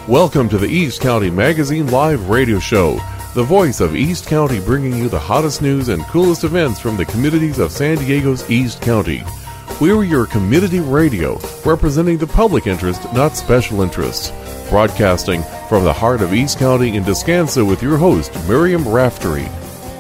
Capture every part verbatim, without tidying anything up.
Welcome to the East County Magazine Live Radio Show, the voice of East County, bringing you the hottest news and coolest events from the communities of San Diego's East County. We're your community radio, representing the public interest, not special interests. Broadcasting from the heart of East County in Descanso with your host, Miriam Raftery.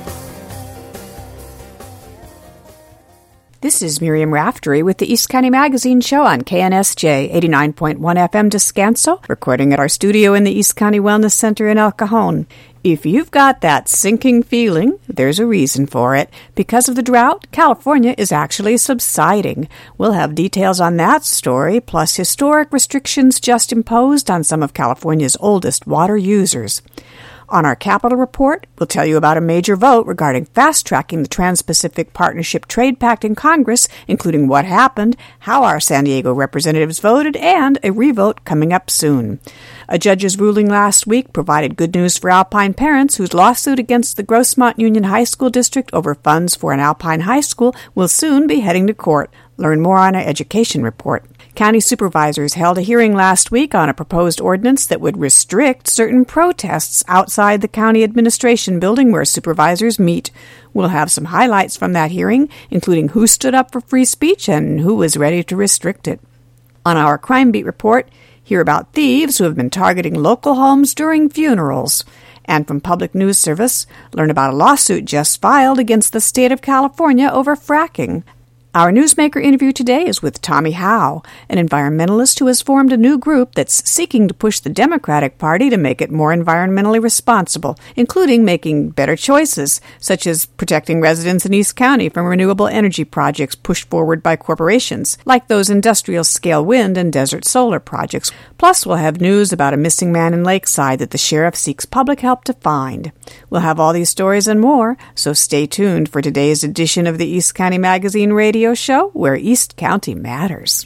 This is Miriam Raftery with the East County Magazine Show on K N S J eighty-nine point one F M Descanso, recording at our studio in the East County Wellness Center in El Cajon. If you've got that sinking feeling, there's a reason for it. Because of the drought, California is actually subsiding. We'll have details on that story, plus historic restrictions just imposed on some of California's oldest water users. On our Capital Report, we'll tell you about a major vote regarding fast-tracking the Trans-Pacific Partnership Trade Pact in Congress, including what happened, how our San Diego representatives voted, and a revote coming up soon. A judge's ruling last week provided good news for Alpine parents whose lawsuit against the Grossmont Union High School District over funds for an Alpine high school will soon be heading to court. Learn more on our Education Report. County supervisors held a hearing last week on a proposed ordinance that would restrict certain protests outside the county administration building where supervisors meet. We'll have some highlights from that hearing, including who stood up for free speech and who was ready to restrict it. On our Crime Beat report, hear about thieves who have been targeting local homes during funerals. And from Public News Service, learn about a lawsuit just filed against the state of California over fracking. Our newsmaker interview today is with Tommy Howe, an environmentalist who has formed a new group that's seeking to push the Democratic Party to make it more environmentally responsible, including making better choices, such as protecting residents in East County from renewable energy projects pushed forward by corporations, like those industrial-scale wind and desert solar projects. Plus, we'll have news about a missing man in Lakeside that the sheriff seeks public help to find. We'll have all these stories and more, so stay tuned for today's edition of the East County Magazine Radio Show, where East County matters.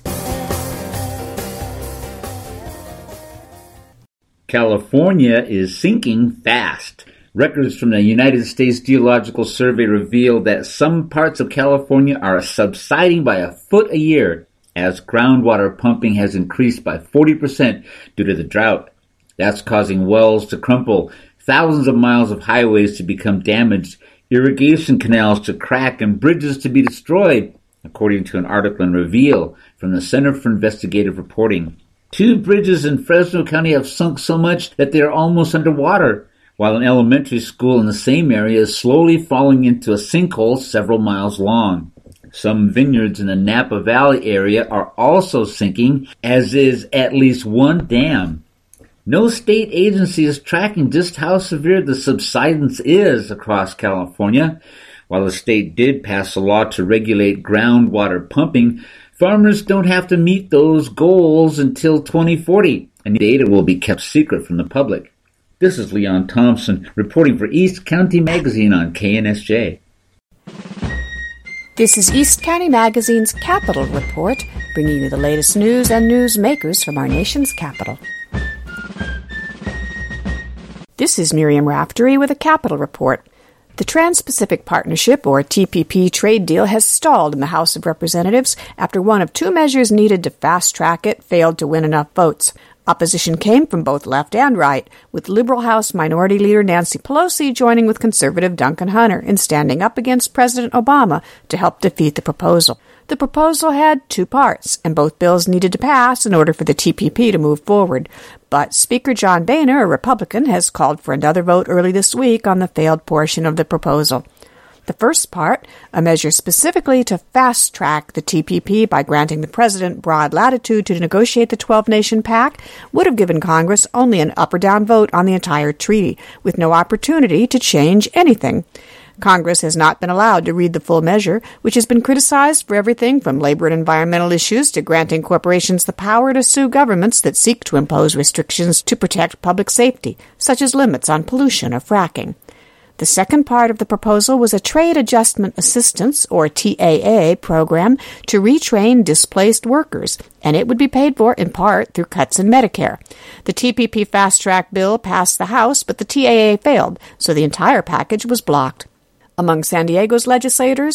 California is sinking fast. Records from the United States Geological Survey reveal that some parts of California are subsiding by a foot a year as groundwater pumping has increased by forty percent due to the drought. That's causing wells to crumple, thousands of miles of highways to become damaged, irrigation canals to crack, and bridges to be destroyed, according to an article in Reveal from the Center for Investigative Reporting. Two bridges in Fresno County have sunk so much that they are almost underwater, while an elementary school in the same area is slowly falling into a sinkhole several miles long. Some vineyards in the Napa Valley area are also sinking, as is at least one dam. No state agency is tracking just how severe the subsidence is across California. While the state did pass a law to regulate groundwater pumping, farmers don't have to meet those goals until twenty forty, and data will be kept secret from the public. This is Leon Thompson reporting for East County Magazine on K N S J. This is East County Magazine's Capital Report, bringing you the latest news and newsmakers from our nation's capital. This is Miriam Raftery with a Capital Report. The Trans-Pacific Partnership, or T P P, trade deal has stalled in the House of Representatives after one of two measures needed to fast-track it failed to win enough votes. Opposition came from both left and right, with Liberal House Minority Leader Nancy Pelosi joining with conservative Duncan Hunter in standing up against President Obama to help defeat the proposal. The proposal had two parts, and both bills needed to pass in order for the T P P to move forward. But Speaker John Boehner, a Republican, has called for another vote early this week on the failed portion of the proposal. The first part, a measure specifically to fast-track the T P P by granting the president broad latitude to negotiate the twelve-nation pact, would have given Congress only an up or down vote on the entire treaty, with no opportunity to change anything. Congress has not been allowed to read the full measure, which has been criticized for everything from labor and environmental issues to granting corporations the power to sue governments that seek to impose restrictions to protect public safety, such as limits on pollution or fracking. The second part of the proposal was a Trade Adjustment Assistance, or T A A, program to retrain displaced workers, and it would be paid for in part through cuts in Medicare. The T P P fast-track bill passed the House, but the T A A failed, so the entire package was blocked. Among San Diego's legislators,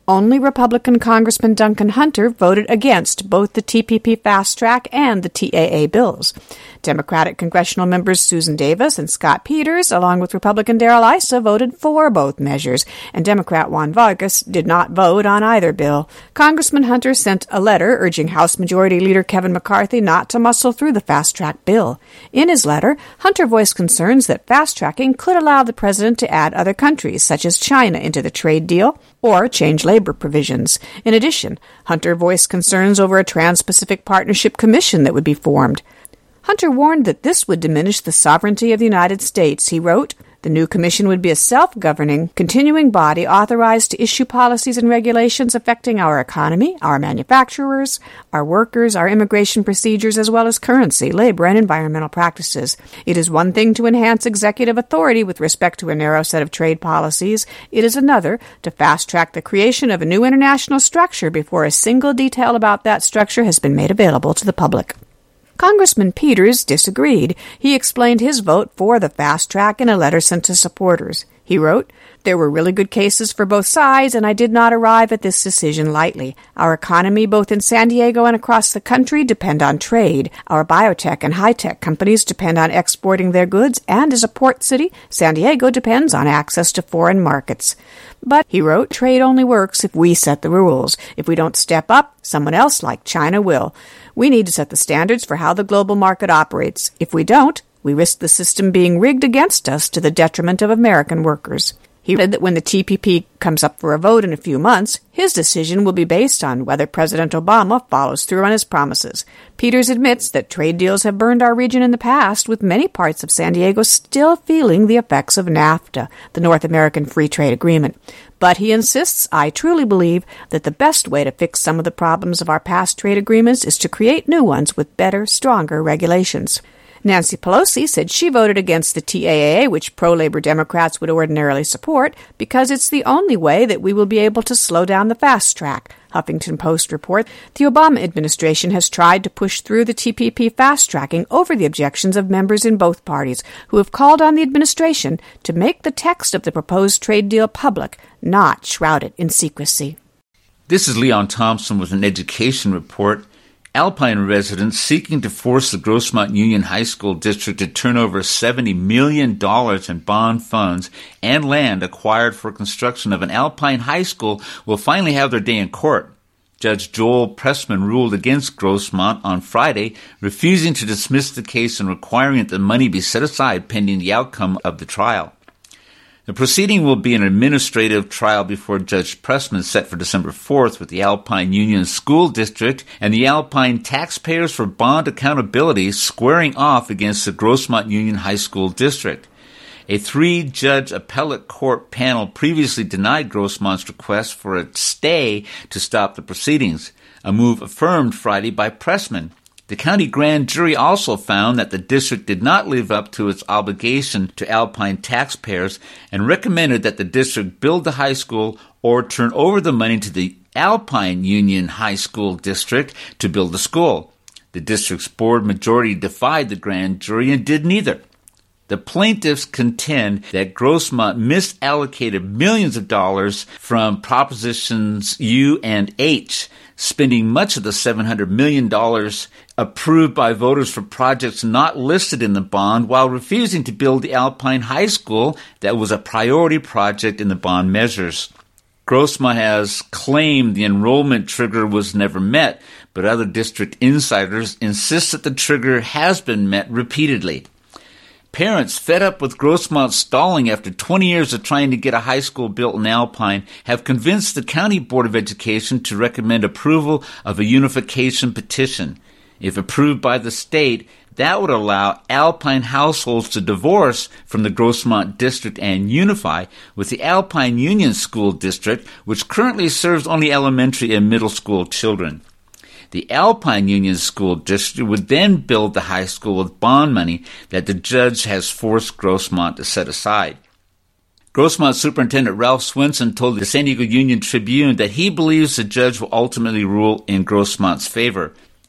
only Republican Congressman Duncan Hunter voted against both the T P P Fast Track and the T A A bills. Democratic congressional members Susan Davis and Scott Peters, along with Republican Darrell Issa, voted for both measures, and Democrat Juan Vargas did not vote on either bill. Congressman Hunter sent a letter urging House Majority Leader Kevin McCarthy not to muscle through the Fast Track bill. In his letter, Hunter voiced concerns that fast-tracking could allow the president to add other countries, such as China, into the trade deal, or change labor provisions. In addition, Hunter voiced concerns over a Trans-Pacific Partnership Commission that would be formed. Hunter warned that this would diminish the sovereignty of the United States. He wrote, "The new commission would be a self-governing, continuing body authorized to issue policies and regulations affecting our economy, our manufacturers, our workers, our immigration procedures, as well as currency, labor, and environmental practices. It is one thing to enhance executive authority with respect to a narrow set of trade policies. It is another to fast-track the creation of a new international structure before a single detail about that structure has been made available to the public." Congressman Peters disagreed. He explained his vote for the fast track in a letter sent to supporters. He wrote, "There were really good cases for both sides, and I did not arrive at this decision lightly. Our economy, both in San Diego and across the country, depend on trade. Our biotech and high-tech companies depend on exporting their goods, and as a port city, San Diego depends on access to foreign markets. But," he wrote, "trade only works if we set the rules. If we don't step up, someone else like China will. We need to set the standards for how the global market operates. If we don't, we risk the system being rigged against us to the detriment of American workers." He said that when the T P P comes up for a vote in a few months, his decision will be based on whether President Obama follows through on his promises. Peters admits that trade deals have burned our region in the past, with many parts of San Diego still feeling the effects of NAFTA, the North American Free Trade Agreement. But he insists, "I truly believe that the best way to fix some of the problems of our past trade agreements is to create new ones with better, stronger regulations." Nancy Pelosi said she voted against the T A A, which pro-labor Democrats would ordinarily support, because it's the only way that we will be able to slow down the fast track. Huffington Post report, the Obama administration has tried to push through the T P P fast-tracking over the objections of members in both parties, who have called on the administration to make the text of the proposed trade deal public, not shroud it in secrecy. This is Leon Thompson with an education report. Alpine residents seeking to force the Grossmont Union High School District to turn over seventy million dollars in bond funds and land acquired for construction of an Alpine high school will finally have their day in court. Judge Joel Pressman ruled against Grossmont on Friday, refusing to dismiss the case and requiring that the money be set aside pending the outcome of the trial. The proceeding will be an administrative trial before Judge Pressman set for December fourth with the Alpine Union School District and the Alpine Taxpayers for Bond Accountability squaring off against the Grossmont Union High School District. A three-judge appellate court panel previously denied Grossmont's request for a stay to stop the proceedings, a move affirmed Friday by Pressman. The county grand jury also found that the district did not live up to its obligation to Alpine taxpayers and recommended that the district build the high school or turn over the money to the Alpine Union High School District to build the school. The district's board majority defied the grand jury and did neither. The plaintiffs contend that Grossmont misallocated millions of dollars from Propositions U and H, spending much of the seven hundred million dollars approved by voters for projects not listed in the bond while refusing to build the Alpine High School that was a priority project in the bond measures. Grossmont has claimed the enrollment trigger was never met, but other district insiders insist that the trigger has been met repeatedly. Parents fed up with Grossmont stalling after twenty years of trying to get a high school built in Alpine have convinced the County Board of Education to recommend approval of a unification petition. If approved by the state, that would allow Alpine households to divorce from the Grossmont District and unify with the Alpine Union School District, which currently serves only elementary and middle school children. The Alpine Union School District would then build the high school with bond money that the judge has forced Grossmont to set aside. Grossmont Superintendent Ralph Swenson told the San Diego Union Tribune that he believes the judge will ultimately rule in Grossmont's favor.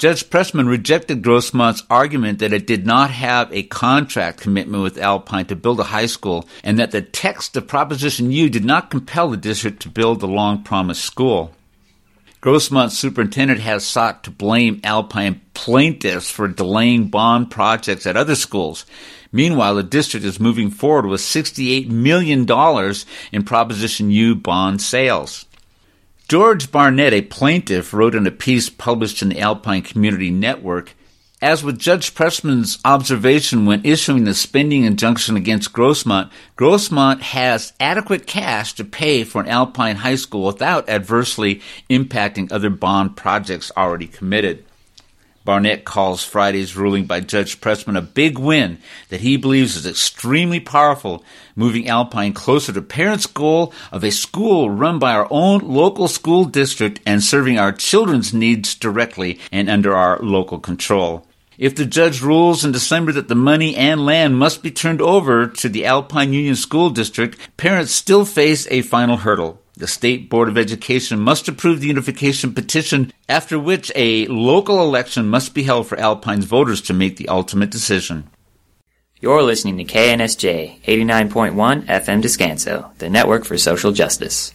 Judge Pressman rejected Grossmont's argument that it did not have a contract commitment with Alpine to build a high school and that the text of Proposition U did not compel the district to build the long-promised school. Grossmont's superintendent has sought to blame Alpine plaintiffs for delaying bond projects at other schools. Meanwhile, the district is moving forward with sixty-eight million dollars in Proposition U bond sales. George Barnett, a plaintiff, wrote in a piece published in the Alpine Community Network, as with Judge Pressman's observation when issuing the spending injunction against Grossmont, Grossmont has adequate cash to pay for an Alpine high school without adversely impacting other bond projects already committed. Barnett calls Friday's ruling by Judge Pressman a big win that he believes is extremely powerful, moving Alpine closer to parents' goal of a school run by our own local school district and serving our children's needs directly and under our local control. If the judge rules in December that the money and land must be turned over to the Alpine Union School District, parents still face a final hurdle. The State Board of Education must approve the unification petition, after which a local election must be held for Alpine's voters to make the ultimate decision. You're listening to K N S J eighty-nine point one F M Descanso, the network for social justice.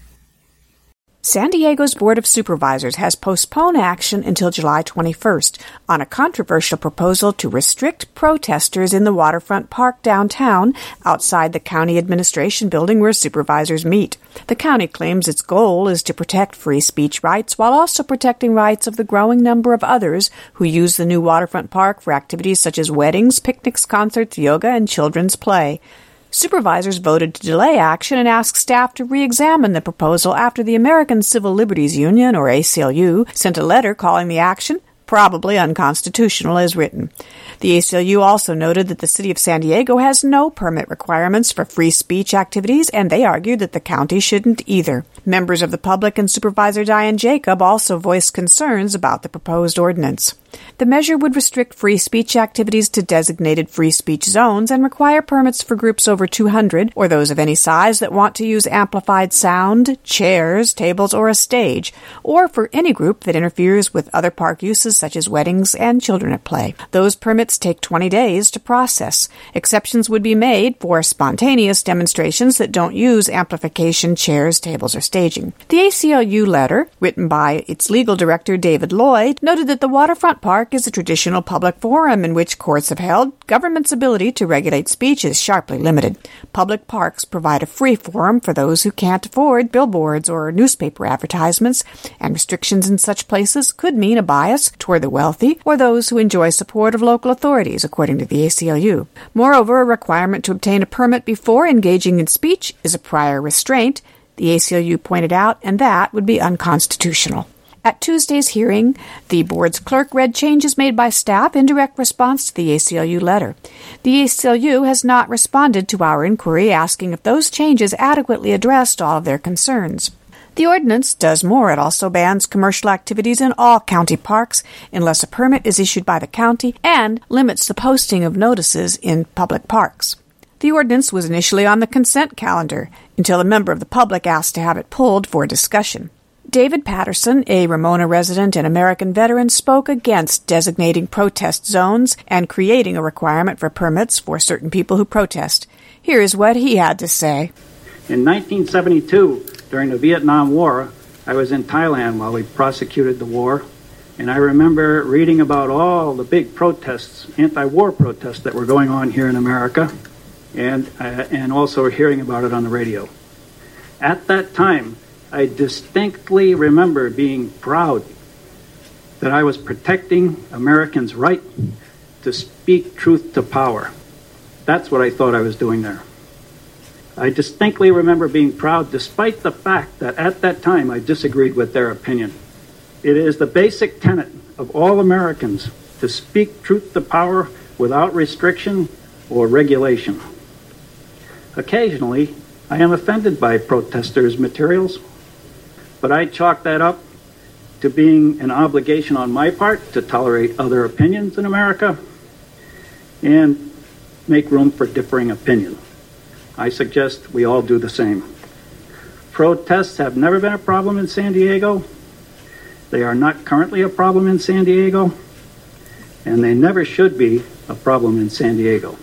San Diego's Board of Supervisors has postponed action until July twenty-first on a controversial proposal to restrict protesters in the waterfront park downtown outside the county administration building where supervisors meet. The county claims its goal is to protect free speech rights while also protecting rights of the growing number of others who use the new waterfront park for activities such as weddings, picnics, concerts, yoga, and children's play. Supervisors voted to delay action and asked staff to re-examine the proposal after the American Civil Liberties Union, or A C L U, sent a letter calling the action probably unconstitutional as written. The A C L U also noted that the city of San Diego has no permit requirements for free speech activities, and they argued that the county shouldn't either. Members of the public and Supervisor Diane Jacob also voiced concerns about the proposed ordinance. The measure would restrict free speech activities to designated free speech zones and require permits for groups over two hundred or those of any size that want to use amplified sound, chairs, tables, or a stage, or for any group that interferes with other park uses such as weddings and children at play. Those permits take twenty days to process. Exceptions would be made for spontaneous demonstrations that don't use amplification, chairs, tables, or staging. The A C L U letter, written by its legal director David Lloyd, noted that the waterfront park is a traditional public forum in which courts have held government's ability to regulate speech is sharply limited. Public parks provide a free forum for those who can't afford billboards or newspaper advertisements, and restrictions in such places could mean a bias toward the wealthy or those who enjoy support of local authorities, according to the A C L U. Moreover, a requirement to obtain a permit before engaging in speech is a prior restraint, the A C L U pointed out, and that would be unconstitutional. At Tuesday's hearing, the board's clerk read changes made by staff in direct response to the A C L U letter. The A C L U has not responded to our inquiry asking if those changes adequately addressed all of their concerns. The ordinance does more. It also bans commercial activities in all county parks unless a permit is issued by the county and limits the posting of notices in public parks. The ordinance was initially on the consent calendar until a member of the public asked to have it pulled for discussion. David Patterson, a Ramona resident and American veteran, spoke against designating protest zones and creating a requirement for permits for certain people who protest. Here is what he had to say. In nineteen seventy-two, during the Vietnam War, I was in Thailand while we prosecuted the war, and I remember reading about all the big protests, anti-war protests that were going on here in America, and uh, and also hearing about it on the radio. At that time, I distinctly remember being proud that I was protecting Americans' right to speak truth to power. That's what I thought I was doing there. I distinctly remember being proud despite the fact that at that time I disagreed with their opinion. It is the basic tenet of all Americans to speak truth to power without restriction or regulation. Occasionally, I am offended by protesters' materials, but I chalk that up to being an obligation on my part to tolerate other opinions in America and make room for differing opinion. I suggest we all do the same. Protests have never been a problem in San Diego. They are not currently a problem in San Diego. and they never should be a problem in San Diego.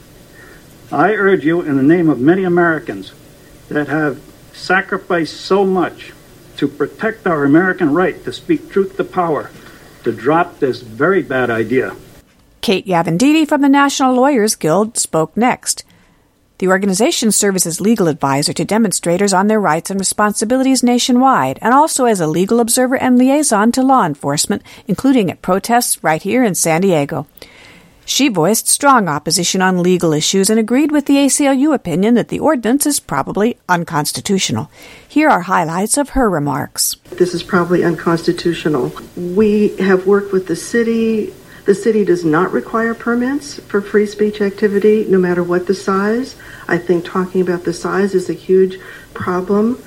I urge you in the name of many Americans that have sacrificed so much to protect our American right to speak truth to power, to drop this very bad idea. Kate Yavenditti from the National Lawyers Guild spoke next. The organization serves as legal advisor to demonstrators on their rights and responsibilities nationwide, and also as a legal observer and liaison to law enforcement, including at protests right here in San Diego. She voiced strong opposition on legal issues and agreed with the A C L U opinion that the ordinance is probably unconstitutional. Here are highlights of her remarks. This is probably unconstitutional. We have worked with the city. The city does not require permits for free speech activity, no matter what the size. I think talking about the size is a huge problem.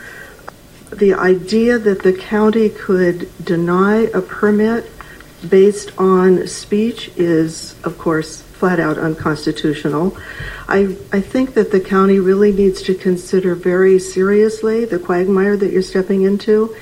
The idea that the county could deny a permit based on speech is, of course, flat out unconstitutional. I, I think that the county really needs to consider very seriously the quagmire that you're stepping into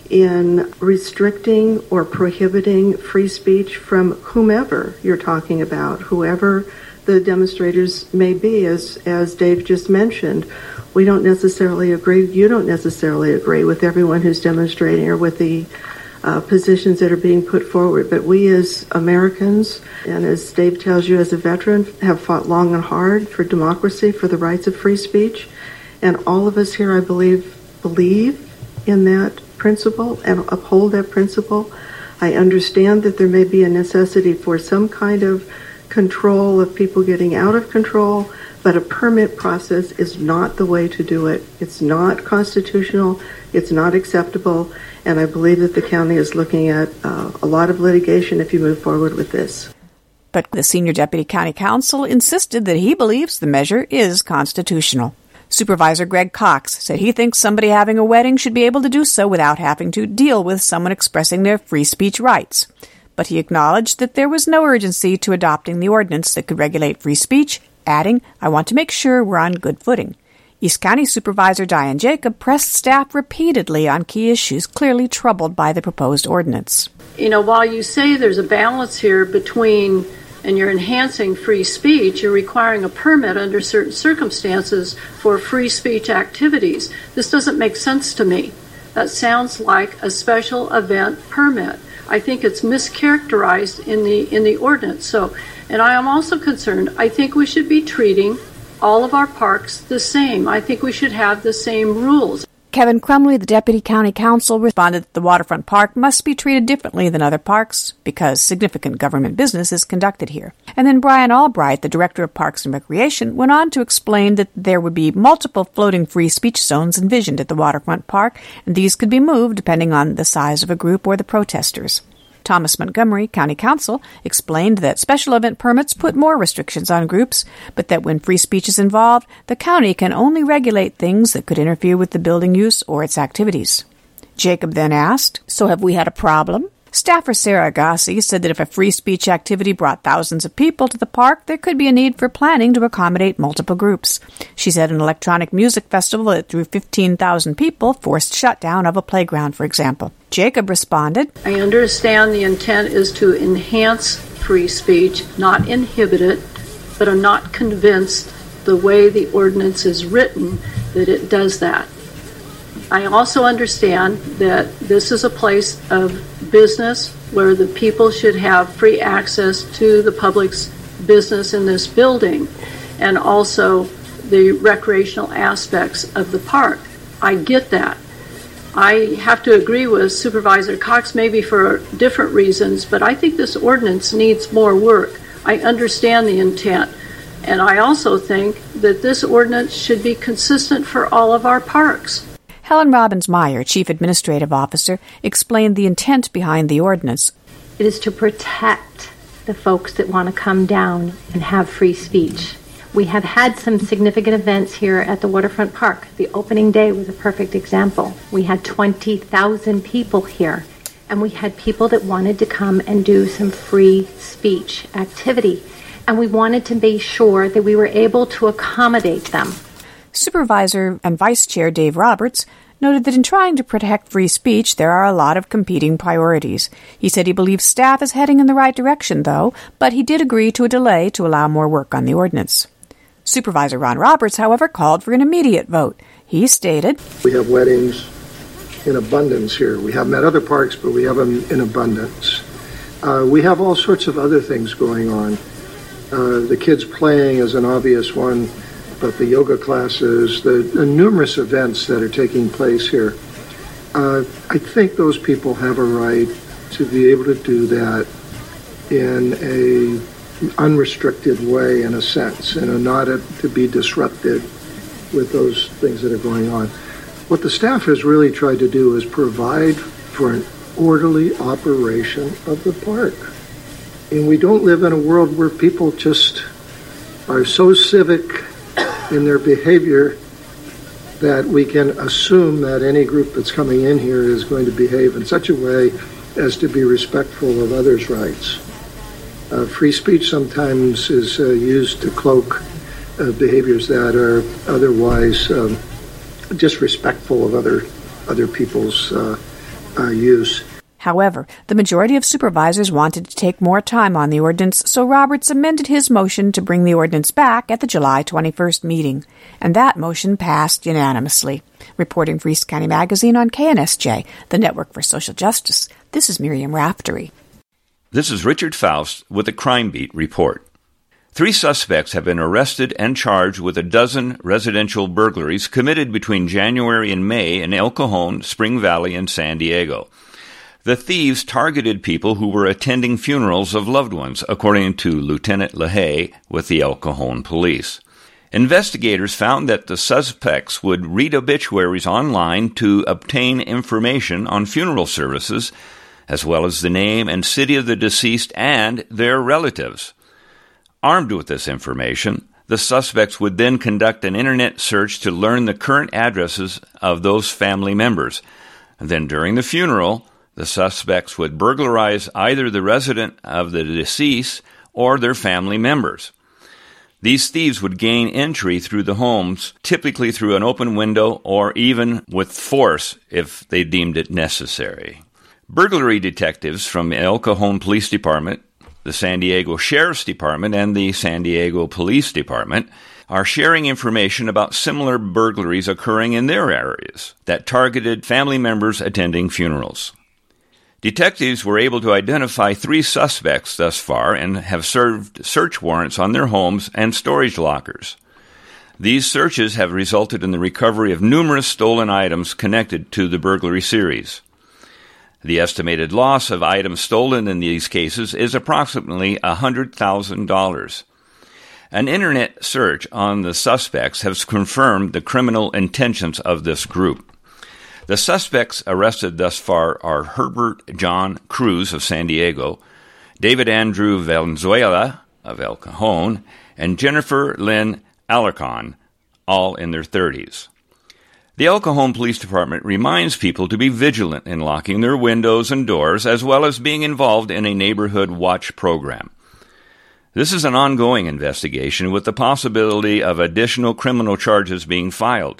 in restricting or prohibiting free speech from whomever you're talking about, whoever the demonstrators may be, as, as Dave just mentioned. We don't necessarily agree, you don't necessarily agree with everyone who's demonstrating or with the uh, positions that are being put forward, but we as Americans, and as Dave tells you as a veteran, have fought long and hard for democracy, for the rights of free speech, and all of us here, I believe, believe in that principle and uphold that principle. I understand that there may be a necessity for some kind of control of people getting out of control, but a permit process is not the way to do it. It's not constitutional, it's not acceptable, and I believe that the county is looking at uh, a lot of litigation if you move forward with this. But the senior deputy county counsel insisted that he believes the measure is constitutional. Supervisor Greg Cox said he thinks somebody having a wedding should be able to do so without having to deal with someone expressing their free speech rights. But he acknowledged that there was no urgency to adopting the ordinance that could regulate free speech, adding, "I want to make sure we're on good footing." East County Supervisor Diane Jacob pressed staff repeatedly on key issues clearly troubled by the proposed ordinance. You know, while you say there's a balance here between and you're enhancing free speech, you're requiring a permit under certain circumstances for free speech activities. This doesn't make sense to me. That sounds like a special event permit. I think it's mischaracterized in the in the ordinance. So, and I am also concerned, I think we should be treating all of our parks the same. I think we should have the same rules. Kevin Crumley, the deputy county counsel, responded that the waterfront park must be treated differently than other parks because significant government business is conducted here. And then Brian Albright, the director of Parks and Recreation, went on to explain that there would be multiple floating free speech zones envisioned at the waterfront park, and these could be moved depending on the size of a group or the protesters. Thomas Montgomery, county counsel, explained that special event permits put more restrictions on groups, but that when free speech is involved, the county can only regulate things that could interfere with the building use or its activities. Jacob then asked, "So have we had a problem?" Staffer Sarah Agassi said that if a free speech activity brought thousands of people to the park, there could be a need for planning to accommodate multiple groups. She said an electronic music festival that drew fifteen thousand people forced shutdown of a playground, for example. Jacob responded, I understand the intent is to enhance free speech, not inhibit it, but I'm not convinced the way the ordinance is written that it does that. I also understand that this is a place of business where the people should have free access to the public's business in this building and also the recreational aspects of the park. I get that. I have to agree with Supervisor Cox maybe for different reasons, but I think this ordinance needs more work. I understand the intent, and I also think that this ordinance should be consistent for all of our parks. Helen Robbins-Meyer, Chief Administrative Officer, explained the intent behind the ordinance. It is to protect the folks that want to come down and have free speech. We have had some significant events here at the Waterfront Park. The opening day was a perfect example. We had twenty thousand people here, and we had people that wanted to come and do some free speech activity, and we wanted to be sure that we were able to accommodate them. Supervisor and Vice Chair Dave Roberts noted that in trying to protect free speech, there are a lot of competing priorities. He said he believes staff is heading in the right direction, though, but he did agree to a delay to allow more work on the ordinance. Supervisor Ron Roberts, however, called for an immediate vote. He stated, "We have weddings in abundance here. We haven't at other parks, but we have them in abundance. Uh, we have all sorts of other things going on. Uh, the kids playing is an obvious one, but the yoga classes, the, the numerous events that are taking place here. Uh, I think those people have a right to be able to do that in a unrestricted way, in a sense, and not a, to be disrupted with those things that are going on. What the staff has really tried to do is provide for an orderly operation of the park. And we don't live in a world where people just are so civic in their behavior that we can assume that any group that's coming in here is going to behave in such a way as to be respectful of others' rights. Uh, free speech sometimes is uh, used to cloak uh, behaviors that are otherwise um, disrespectful of other other people's uh, uh, use. However, the majority of supervisors wanted to take more time on the ordinance, so Roberts amended his motion to bring the ordinance back at the July twenty-first meeting, and that motion passed unanimously. Reporting for East County Magazine on K N S J, the Network for Social Justice, this is Miriam Raftery. This is Richard Faust with the Crime Beat report. Three suspects have been arrested and charged with a dozen residential burglaries committed between January and May in El Cajon, Spring Valley, and San Diego. The thieves targeted people who were attending funerals of loved ones, according to Lieutenant LaHaye with the El Cajon Police. Investigators found that the suspects would read obituaries online to obtain information on funeral services, as well as the name and city of the deceased and their relatives. Armed with this information, the suspects would then conduct an internet search to learn the current addresses of those family members. And then during the funeral, the suspects would burglarize either the resident of the deceased or their family members. These thieves would gain entry through the homes, typically through an open window or even with force if they deemed it necessary. Burglary detectives from El Cajon Police Department, the San Diego Sheriff's Department, and the San Diego Police Department are sharing information about similar burglaries occurring in their areas that targeted family members attending funerals. Detectives were able to identify three suspects thus far and have served search warrants on their homes and storage lockers. These searches have resulted in the recovery of numerous stolen items connected to the burglary series. The estimated loss of items stolen in these cases is approximately one hundred thousand dollars. An internet search on the suspects has confirmed the criminal intentions of this group. The suspects arrested thus far are Herbert John Cruz of San Diego, David Andrew Valenzuela of El Cajon, and Jennifer Lynn Alarcon, all in their thirties. The El Cajon Police Department reminds people to be vigilant in locking their windows and doors, as well as being involved in a neighborhood watch program. This is an ongoing investigation with the possibility of additional criminal charges being filed.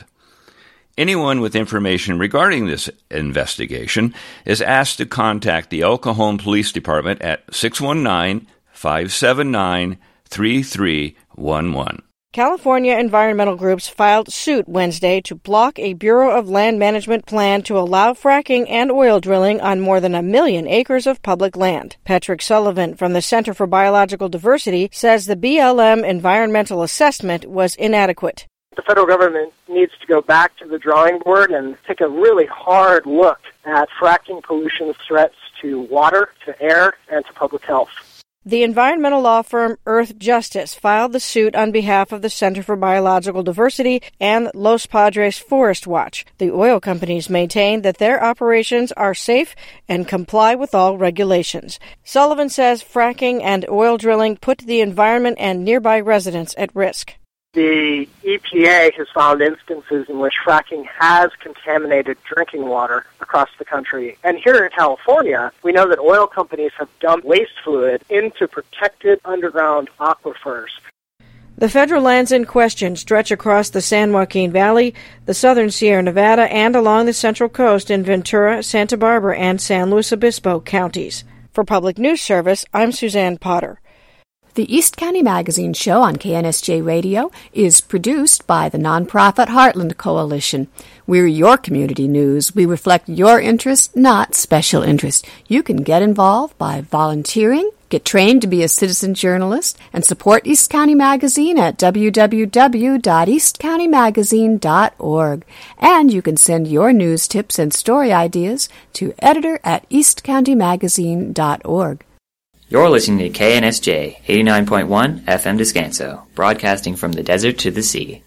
Anyone with information regarding this investigation is asked to contact the El Cajon Police Department at six one nine, five seven nine, three three one one. California environmental groups filed suit Wednesday to block a Bureau of Land Management plan to allow fracking and oil drilling on more than a million acres of public land. Patrick Sullivan from the Center for Biological Diversity says the B L M environmental assessment was inadequate. The federal government needs to go back to the drawing board and take a really hard look at fracking pollution threats to water, to air, and to public health. The environmental law firm Earth Justice filed the suit on behalf of the Center for Biological Diversity and Los Padres Forest Watch. The oil companies maintain that their operations are safe and comply with all regulations. Sullivan says fracking and oil drilling put the environment and nearby residents at risk. The E P A has found instances in which fracking has contaminated drinking water across the country. And here in California, we know that oil companies have dumped waste fluid into protected underground aquifers. The federal lands in question stretch across the San Joaquin Valley, the southern Sierra Nevada, and along the central coast in Ventura, Santa Barbara, and San Luis Obispo counties. For Public News Service, I'm Suzanne Potter. The East County Magazine Show on K N S J Radio is produced by the nonprofit Heartland Coalition. We're your community news. We reflect your interest, not special interest. You can get involved by volunteering, get trained to be a citizen journalist, and support East County Magazine at w w w dot east county magazine dot org. And you can send your news tips and story ideas to editor at east county magazine dot org. You're listening to K N S J eighty-nine point one F M Descanso, broadcasting from the desert to the sea.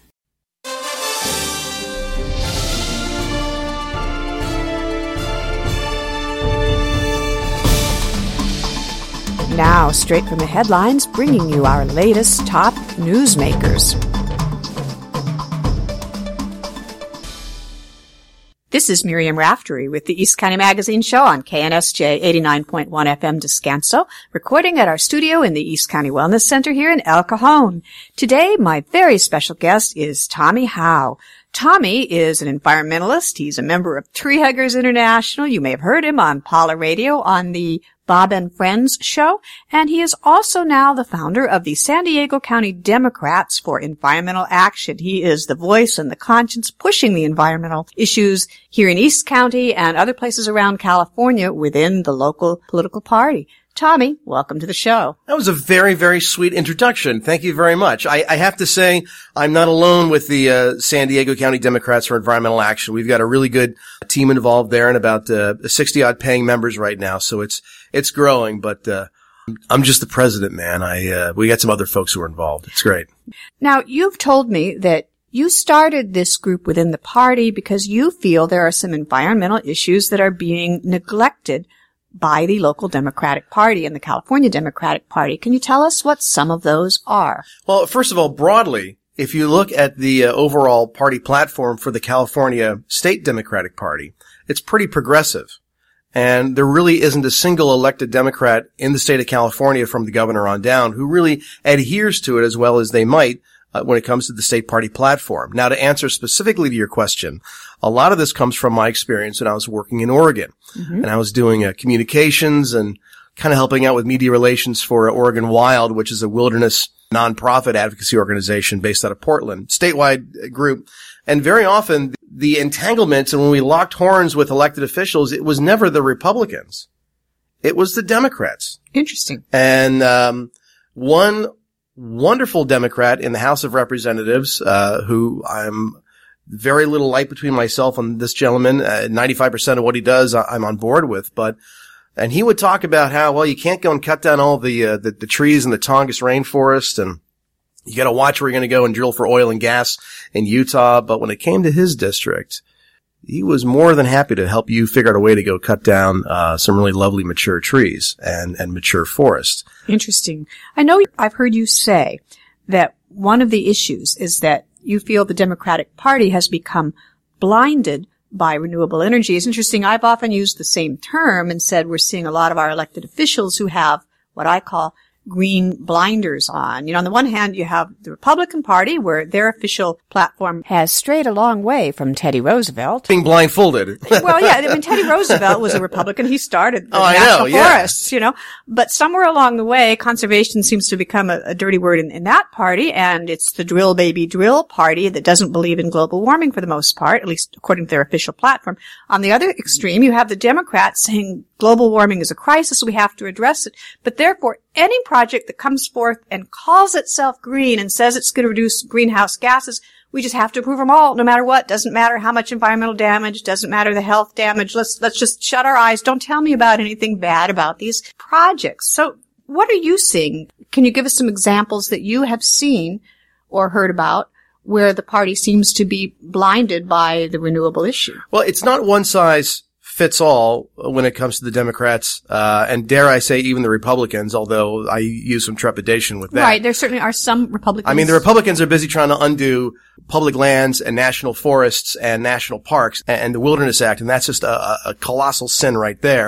Now, straight from the headlines, bringing you our latest top newsmakers. This is Miriam Raftery with the East County Magazine Show on K N S J eighty-nine point one F M Descanso, recording at our studio in the East County Wellness Center here in El Cajon. Today, my very special guest is Tommy Howe. Tommy is an environmentalist. He's a member of Tree Huggers International. You may have heard him on Paula Radio on the Bob and Friends show, and he is also now the founder of the San Diego County Democrats for Environmental Action. He is the voice and the conscience pushing the environmental issues here in East County and other places around California within the local political party. Tommy, welcome to the show. That was a very, very sweet introduction. Thank you very much. I, I have to say, I'm not alone with the uh, San Diego County Democrats for Environmental Action. We've got a really good team involved there and about uh, sixty-odd paying members right now, so it's it's growing. But uh, I'm just the president, man. I uh, we got some other folks who are involved. It's great. Now, you've told me that you started this group within the party because you feel there are some environmental issues that are being neglected by the local Democratic Party and the California Democratic Party. Can you tell us what some of those are? Well, first of all, broadly, if you look at the uh, overall party platform for the California State Democratic Party, it's pretty progressive. And there really isn't a single elected Democrat in the state of California from the governor on down who really adheres to it as well as they might uh, when it comes to the state party platform. Now, to answer specifically to your question, a lot of this comes from my experience when I was working in Oregon. Mm-hmm. And I was doing uh, communications and kind of helping out with media relations for uh, Oregon Wild, which is a wilderness nonprofit advocacy organization based out of Portland, statewide group. And very often the entanglements, and when we locked horns with elected officials, it was never the Republicans. It was the Democrats. Interesting. And um one wonderful Democrat in the House of Representatives, uh who I'm very little light between myself and this gentleman. Uh, ninety-five percent of what he does, I'm on board with. But, and he would talk about how, well, you can't go and cut down all the, uh, the, the trees in the Tongass rainforest, and you got to watch where you're going to go and drill for oil and gas in Utah. But when it came to his district, he was more than happy to help you figure out a way to go cut down, uh, some really lovely mature trees and, and mature forest. Interesting. I know I've heard you say that one of the issues is that you feel the Democratic Party has become blinded by renewable energy. It's interesting. I've often used the same term and said we're seeing a lot of our elected officials who have what I call green blinders on. You know, on the one hand, you have the Republican Party, where their official platform has strayed a long way from Teddy Roosevelt. Being blindfolded. Well, yeah, I mean, Teddy Roosevelt was a Republican. He started the oh, national I know, yeah. forests, you know. But somewhere along the way, conservation seems to become a, a dirty word in, in that party, and it's the drill baby drill party that doesn't believe in global warming for the most part, at least according to their official platform. On the other extreme, you have the Democrats saying global warming is a crisis, we have to address it. But therefore, any project that comes forth and calls itself green and says it's going to reduce greenhouse gases, we just have to approve them all, no matter what. Doesn't matter how much environmental damage, doesn't matter the health damage. Let's, let's just shut our eyes. Don't tell me about anything bad about these projects. So what are you seeing? Can you give us some examples that you have seen or heard about where the party seems to be blinded by the renewable issue? Well, it's not one size fits all when it comes to the Democrats, uh, and dare I say even the Republicans, although I use some trepidation with that. Right. There certainly are some Republicans. I mean, the Republicans are busy trying to undo public lands and national forests and national parks and, and the Wilderness Act, and that's just a, a colossal sin right there.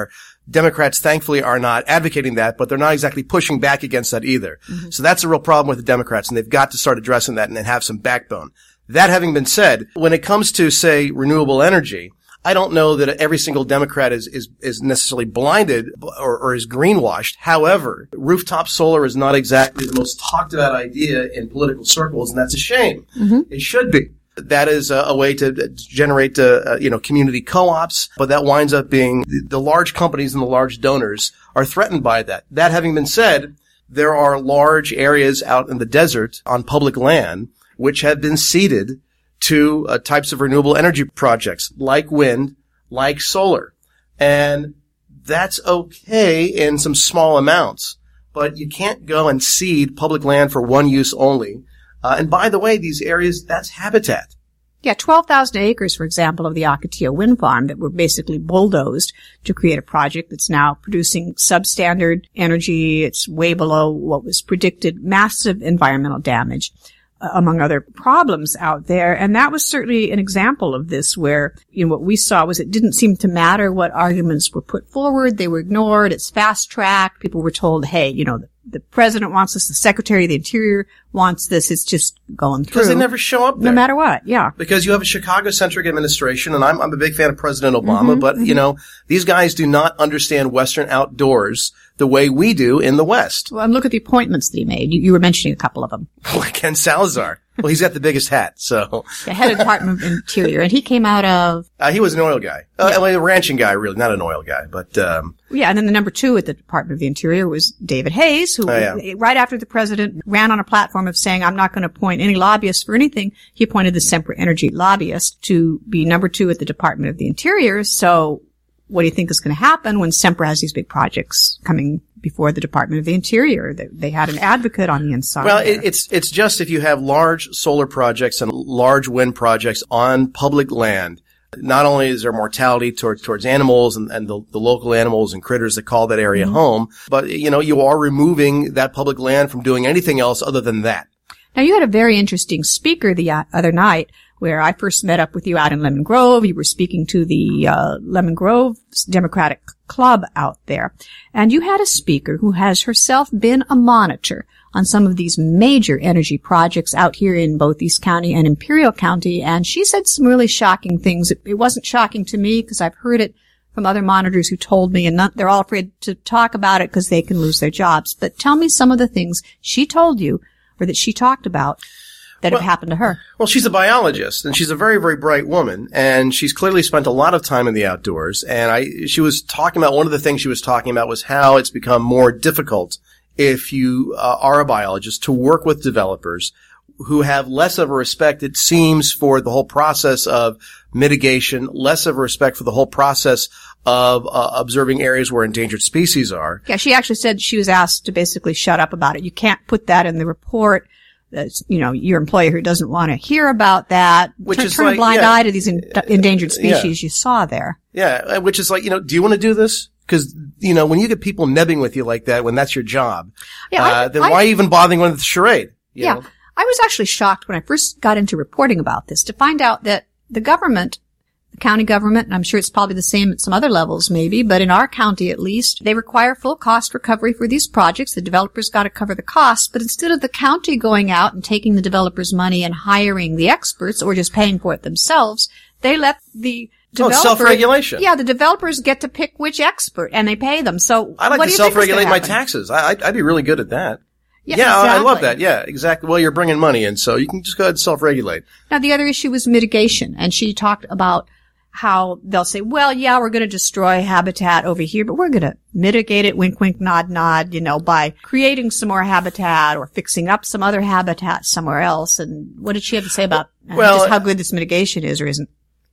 Democrats, thankfully, are not advocating that, but they're not exactly pushing back against that either. Mm-hmm. So that's a real problem with the Democrats, and they've got to start addressing that and then have some backbone. That having been said, when it comes to, say, renewable energy, I don't know that every single Democrat is, is, is necessarily blinded or, or is greenwashed. However, rooftop solar is not exactly the most talked about idea in political circles, and that's a shame. Mm-hmm. It should be. That is a, a way to generate, uh, uh, you know, community co-ops, but that winds up being the, the large companies and the large donors are threatened by that. That having been said, there are large areas out in the desert on public land which have been ceded to uh, types of renewable energy projects like wind, like solar. And that's okay in some small amounts, but you can't go and cede public land for one use only. Uh, and by the way, these areas, that's habitat. Yeah, twelve thousand acres, for example, of the Ocotillo wind farm that were basically bulldozed to create a project that's now producing substandard energy. It's way below what was predicted, massive environmental damage, uh, among other problems out there. And that was certainly an example of this where, you know, what we saw was it didn't seem to matter what arguments were put forward. They were ignored. It's fast-tracked. People were told, hey, you know, the, the president wants this, the secretary of the interior wants this. It's just going through. Because they never show up there. No matter what, yeah. Because you have a Chicago-centric administration, and I'm, I'm a big fan of President Obama, Mm-hmm, but, mm-hmm. you know, these guys do not understand Western outdoors the way we do in the West. Well, and look at the appointments that he made. You, you were mentioning a couple of them. Ken Salazar. Well, he's got the biggest hat, so. The head of the Department of Interior, and he came out of... Uh, he was an oil guy. Uh, Yeah. well, a ranching guy, really, not an oil guy, but, um. Yeah, and then the number two at the Department of the Interior was David Hayes, who, Oh, yeah. right after the president ran on a platform of saying, I'm not going to appoint any lobbyists for anything, he appointed the Sempra Energy lobbyist to be number two at the Department of the Interior. So what do you think is going to happen when Sempra has these big projects coming before the Department of the Interior? They, they had an advocate on the inside. Well, there. it, it's, it's just if you have large solar projects and large wind projects on public land, not only is there mortality towards, towards animals and, and the, the local animals and critters that call that area Mm-hmm. home, but, you know, you are removing that public land from doing anything else other than that. Now, you had a very interesting speaker the uh, other night where I first met up with you out in Lemon Grove. You were speaking to the uh, Lemon Grove Democratic Club out there. And you had a speaker who has herself been a monitor on some of these major energy projects out here in both East County and Imperial County. And she said some really shocking things. It, it wasn't shocking to me because I've heard it from other monitors who told me, and not, they're all afraid to talk about it because they can lose their jobs. But tell me some of the things she told you or that she talked about that Well- have happened to her. Well, she's a biologist, and she's a very, very bright woman, and she's clearly spent a lot of time in the outdoors. And I, she was talking about, one of the things she was talking about was how it's become more difficult if you uh, are a biologist to work with developers who have less of a respect, it seems, for the whole process of mitigation, less of a respect for the whole process of uh, observing areas where endangered species are. Yeah, she actually said she was asked to basically shut up about it. You can't put that in the report. That's, you know, your employer who doesn't want to hear about that. Which turn, is turn like- a blind yeah. eye to these en- endangered Yeah. species you saw there. Yeah, which is like, you know, do you want to do this? Because, you know, when you get people nebbing with you like that, when that's your job, Yeah, I- uh, then I- why even bothering with the charade? You Yeah. know? I was actually shocked when I first got into reporting about this to find out that the government, the county government, and I'm sure it's probably the same at some other levels maybe, but in our county at least, they require full cost recovery for these projects. The developers got to cover the costs, but instead of the county going out and taking the developers' money and hiring the experts or just paying for it themselves, they let the Oh, it's developer- self-regulation. Yeah, the developers get to pick which expert and they pay them. So I like what to do you think is gonna self-regulate my happen? taxes. I, I'd, I'd be really good at that. Yeah, Yeah, I- I love exactly. that. Yeah, exactly. Well, you're bringing money in, so you can just go ahead and self-regulate. Now, the other issue was mitigation, and she talked about how they'll say, well, yeah, we're going to destroy habitat over here, but we're going to mitigate it, wink, wink, nod, nod, you know, by creating some more habitat or fixing up some other habitat somewhere else. And what did she have to say about uh, Well, just how good this mitigation is or isn't?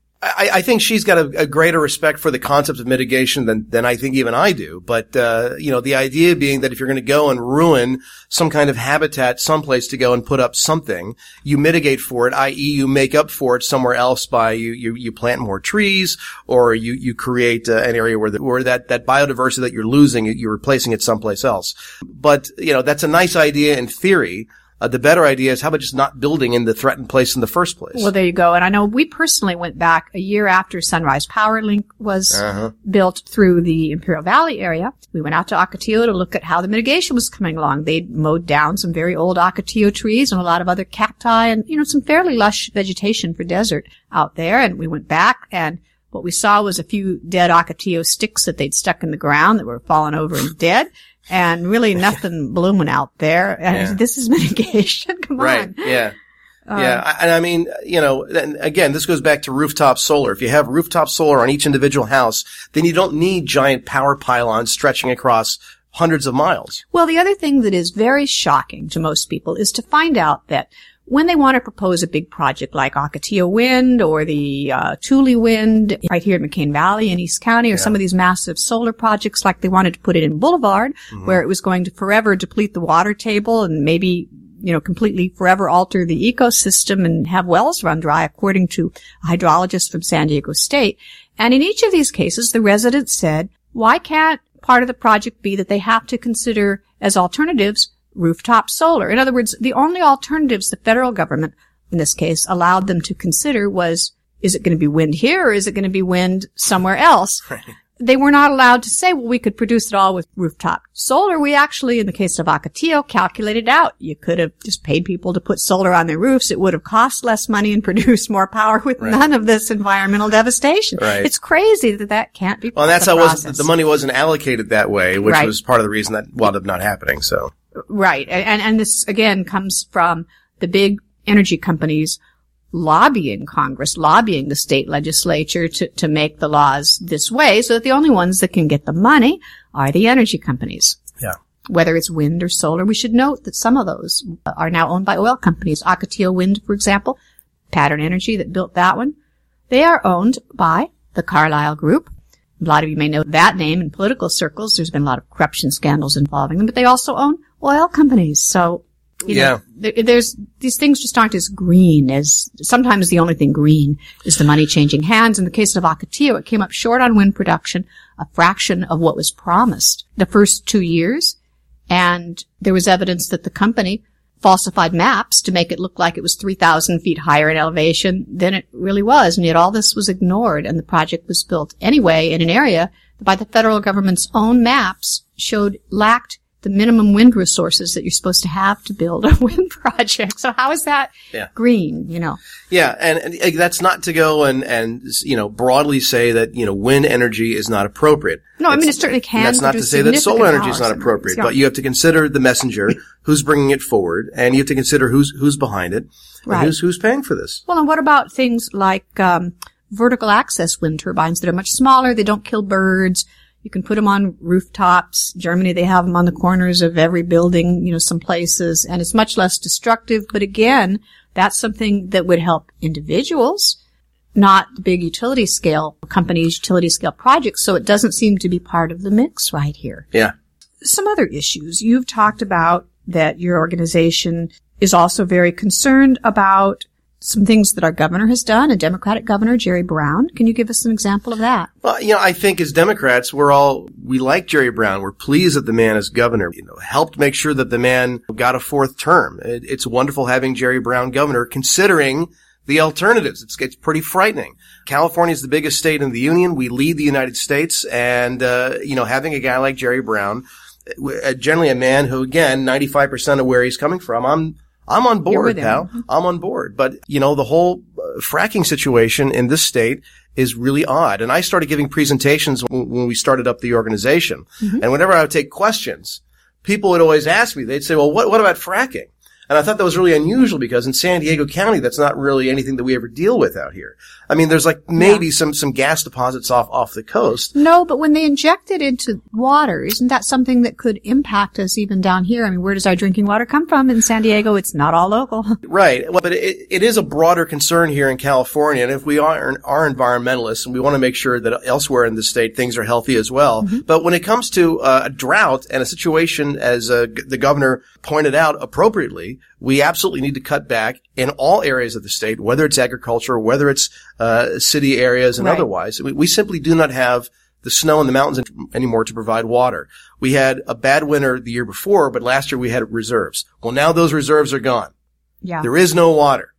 I, I think she's got a, a greater respect for the concept of mitigation than, than I think even I do. But, uh, you know, the idea being that if you're going to go and ruin some kind of habitat someplace to go and put up something, you mitigate for it, that is you make up for it somewhere else by you, you, you plant more trees or you, you create uh, an area where the, where that, that biodiversity that you're losing, you're replacing it someplace else. But, you know, that's a nice idea in theory. Uh, the better idea is how about just not building in the threatened place in the first place? Well, there you go. And I know we personally went back a year after Sunrise Power Link was uh-huh. built through the Imperial Valley area. We went out to Ocotillo to look at how the mitigation was coming along. They'd mowed down some very old Ocotillo trees and a lot of other cacti and, you know, some fairly lush vegetation for desert out there. And we went back, and what we saw was a few dead Ocotillo sticks that they'd stuck in the ground that were fallen over and dead. And really nothing blooming out there. And Yeah. this is mitigation. Come right. on. Yeah. Um, yeah. I- And I mean, you know, and again, this goes back to rooftop solar. If you have rooftop solar on each individual house, then you don't need giant power pylons stretching across hundreds of miles. Well, the other thing that is very shocking to most people is to find out that when they want to propose a big project like Ocotillo Wind or the uh, Thule Wind right here in McCain Valley in East County, or yeah. some of these massive solar projects like they wanted to put it in Boulevard, mm-hmm. where it was going to forever deplete the water table and maybe, you know, completely forever alter the ecosystem and have wells run dry, according to a hydrologist from San Diego State. And in each of these cases, the residents said, why can't part of the project be that they have to consider as alternatives rooftop solar? In other words, the only alternatives the federal government, in this case, allowed them to consider was, is it going to be wind here or is it going to be wind somewhere else? Right. They were not allowed to say, well, we could produce it all with rooftop solar. We actually, in the case of Ocotillo, calculated out. You could have just paid people to put solar on their roofs. It would have cost less money and produced more power with right. none of this environmental devastation. Right. It's crazy that that can't be part well, and that's of the how process. wasn't, the money wasn't allocated that way, which right. was part of the reason that wound up not happening. So. Right. And, and this, again, comes from the big energy companies lobbying Congress, lobbying the state legislature to, to make the laws this way so that the only ones that can get the money are the energy companies. Yeah. Whether it's wind or solar, we should note that some of those are now owned by oil companies. Ocotillo Wind, for example, Pattern Energy that built that one, they are owned by the Carlyle Group. A lot of you may know that name in political circles. There's been a lot of corruption scandals involving them, but they also own oil companies. So, you yeah. know, there, there's, these things just aren't as green as, sometimes the only thing green is the money changing hands. In the case of Ocotillo, it came up short on wind production, a fraction of what was promised the first two years. And there was evidence that the company falsified maps to make it look like it was three thousand feet higher in elevation than it really was. And yet all this was ignored, and the project was built anyway in an area that by the federal government's own maps showed lacked the minimum wind resources that you're supposed to have to build a wind project. So how is that yeah. green, you know? Yeah, and, and that's not to go and, and, you know, broadly say that, you know, wind energy is not appropriate. No, it's, I mean, it certainly can. That's not to say that solar energy is not appropriate, but you have to consider the messenger, who's bringing it forward, and you have to consider who's, who's behind it, right. and who's, who's paying for this. Well, and what about things like, um, vertical access wind turbines that are much smaller, they don't kill birds. You can put them on rooftops. Germany, they have them on the corners of every building, you know, some places, and it's much less destructive. But again, that's something that would help individuals, not the big utility scale companies, utility scale projects. So it doesn't seem to be part of the mix right here. Yeah. Some other issues. You've talked about that your organization is also very concerned about some things that our governor has done, a Democratic governor, Jerry Brown. Can you give us an example of that? Well, you know, I think as Democrats, we're all, we like Jerry Brown. We're pleased that the man is governor, you know, helped make sure that the man got a fourth term. It, it's wonderful having Jerry Brown governor, considering the alternatives. It's, it's pretty frightening. California is the biggest state in the union. We lead the United States, and, uh, you know, having a guy like Jerry Brown, uh, generally a man who, again, ninety-five percent of where he's coming from, I'm, I'm on board, pal. I'm on board. But, you know, the whole uh, fracking situation in this state is really odd. And I started giving presentations when, when we started up the organization. Mm-hmm. And whenever I would take questions, people would always ask me, they'd say, well, what, what about fracking? And I thought that was really unusual because in San Diego County, that's not really anything that we ever deal with out here. I mean, there's like maybe yeah. some, some gas deposits off, off the coast. No, but when they inject it into water, isn't that something that could impact us even down here? I mean, where does our drinking water come from? In San Diego, it's not all local. Right. Well, but it, it is a broader concern here in California. And if we are, are environmentalists and we want to make sure that elsewhere in the state things are healthy as well. Mm-hmm. But when it comes to uh, a drought and a situation, as uh, the governor pointed out appropriately, we absolutely need to cut back in all areas of the state, whether it's agriculture, whether it's uh city areas and right. otherwise. We, we simply do not have the snow in the mountains anymore to provide water. we had a bad winter the year before, but last year we had reserves. Well, now those reserves are gone. Yeah. There is no water.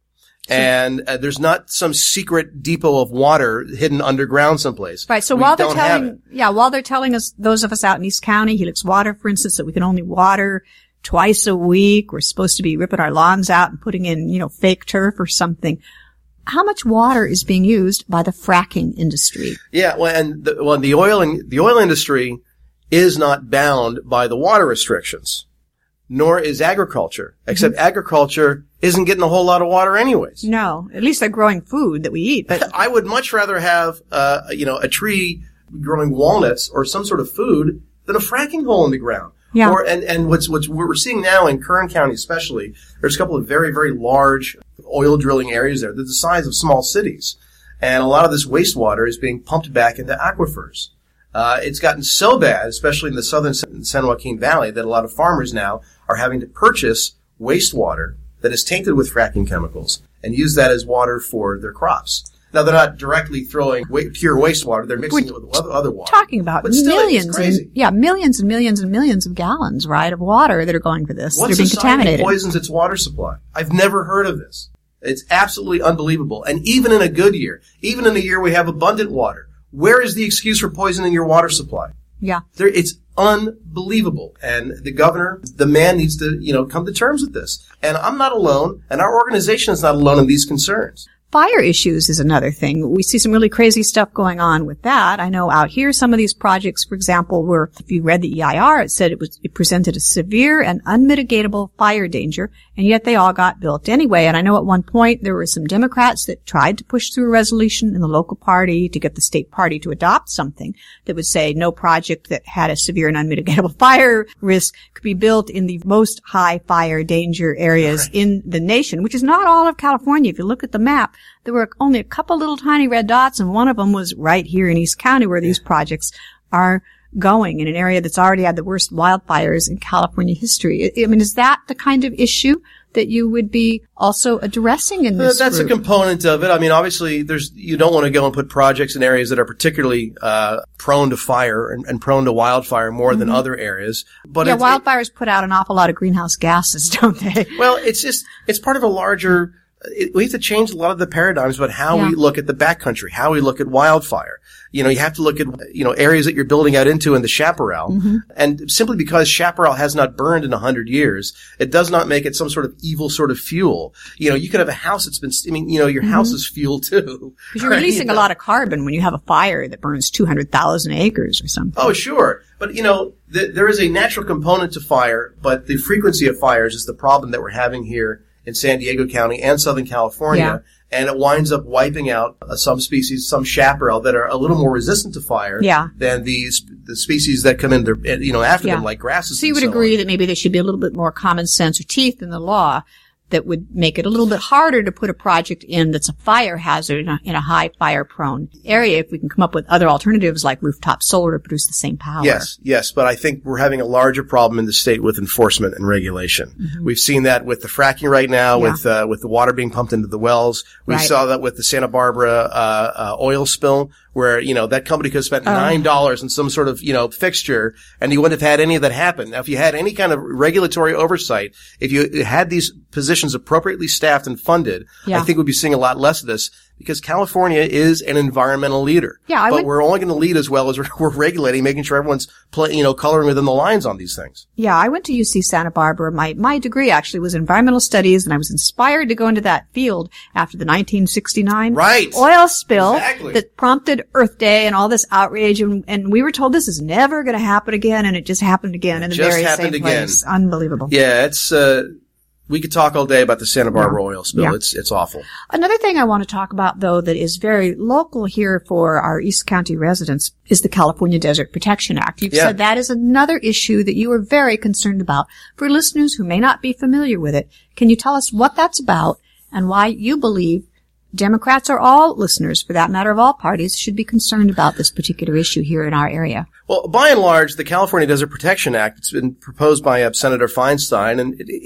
And uh, there's not some secret depot of water hidden underground someplace. Right. So we while they're don't have telling, it. yeah, while they're telling us, those of us out in East County, Helix Water, for instance, that we can only water twice a week. We're supposed to be ripping our lawns out and putting in, you know, fake turf or something. How much water is being used by the fracking industry? Yeah. Well, and the, well, the oil and the oil industry is not bound by the water restrictions, nor is agriculture, except mm-hmm. agriculture isn't getting a whole lot of water anyways. No, at least they're growing food that we eat. But I would much rather have, uh, you know, a tree growing walnuts or some sort of food than a fracking hole in the ground. Yeah. Or, and, and what's, what's, what we're seeing now in Kern County especially, there's a couple of very, very large oil drilling areas there. They're the size of small cities. And a lot of this wastewater is being pumped back into aquifers. Uh, it's gotten so bad, especially in the southern San Joaquin Valley, that a lot of farmers now are having to purchase wastewater that is tainted with fracking chemicals and use that as water for their crops. Now, they're not directly throwing wa- pure wastewater. They're mixing We're it with other, other water. Talking about but still, millions, it's crazy. And, yeah, millions and millions and millions of gallons, right, of water that are going for this. What They're being society contaminated. poisons its water supply? I've never heard of this. It's absolutely unbelievable. And even in a good year, even in a year we have abundant water, where is the excuse for poisoning your water supply? Yeah. There, it's unbelievable. And the governor, the man needs to, you know, come to terms with this. And I'm not alone, and our organization is not alone in these concerns. Fire issues is another thing. We see some really crazy stuff going on with that. I know out here some of these projects, for example, were, if you read the E I R, it said it was, it presented a severe and unmitigatable fire danger, and yet they all got built anyway. And I know at one point there were some Democrats that tried to push through a resolution in the local party to get the state party to adopt something that would say no project that had a severe and unmitigatable fire risk could be built in the most high fire danger areas right. in the nation, which is not all of California. If you look at the map, there were only a couple little tiny red dots, and one of them was right here in East County where these projects are going, in an area that's already had the worst wildfires in California history. I mean, is that the kind of issue that you would be also addressing in this That's group? a component of it. I mean, obviously, there's you don't want to go and put projects in areas that are particularly uh prone to fire and, and prone to wildfire more mm-hmm. than other areas. But yeah, it, wildfires it, put out an awful lot of greenhouse gases, don't they? Well, it's just it's part of a larger. It, we have to change a lot of the paradigms about how yeah. we look at the backcountry, how we look at wildfire. You know, you have to look at, you know, areas that you're building out into in the chaparral. Mm-hmm. And simply because chaparral has not burned in a hundred years, it does not make it some sort of evil sort of fuel. You know, you could have a house that's been, I mean, you know, your mm-hmm. house is fuel too. Because you're releasing you know? a lot of carbon when you have a fire that burns two hundred thousand acres or something. Oh, sure. But, you know, th- there is a natural component to fire, but the frequency of fires is the problem that we're having here in San Diego County and Southern California. Yeah. And it winds up wiping out uh, some species, some chaparral that are a little more resistant to fire yeah. than these the species that come in, their, you know, after yeah. them, like grasses. So you would so agree on. that maybe there should be a little bit more common sense or teeth in the law that would make it a little bit harder to put a project in that's a fire hazard in a, in a high fire-prone area if we can come up with other alternatives like rooftop solar to produce the same power. Yes, yes, but I think we're having a larger problem in the state with enforcement and regulation. Mm-hmm. We've seen that with the fracking right now, yeah. with uh, with the water being pumped into the wells. We right. saw that with the Santa Barbara uh, uh oil spill, where, you know, that company could have spent nine dollars uh. on some sort of, you know, fixture, and you wouldn't have had any of that happen. Now, if you had any kind of regulatory oversight, if you had these positions appropriately staffed and funded, yeah. I think we'd be seeing a lot less of this, because California is an environmental leader. Yeah, I but went, we're only going to lead as well as we're, we're regulating, making sure everyone's play, you know, coloring within the lines on these things. Yeah, I went to U C Santa Barbara. My my degree actually was environmental studies, and I was inspired to go into that field after the nineteen sixty-nine right. oil spill exactly. that prompted Earth Day and all this outrage, and, and we were told this is never going to happen again, and it just happened again in the just very happened same again. place. Unbelievable. Yeah, it's uh we could talk all day about the Santa Barbara yeah. oil spill. Yeah. It's it's awful. Another thing I want to talk about, though, that is very local here for our East County residents is the California Desert Protection Act. You've yeah. said that is another issue that you are very concerned about. For listeners who may not be familiar with it, can you tell us what that's about and why you believe Democrats, or all listeners, for that matter, of all parties, should be concerned about this particular issue here in our area? Well, by and large, the California Desert Protection Act, it's been proposed by uh, Senator Feinstein, and it, it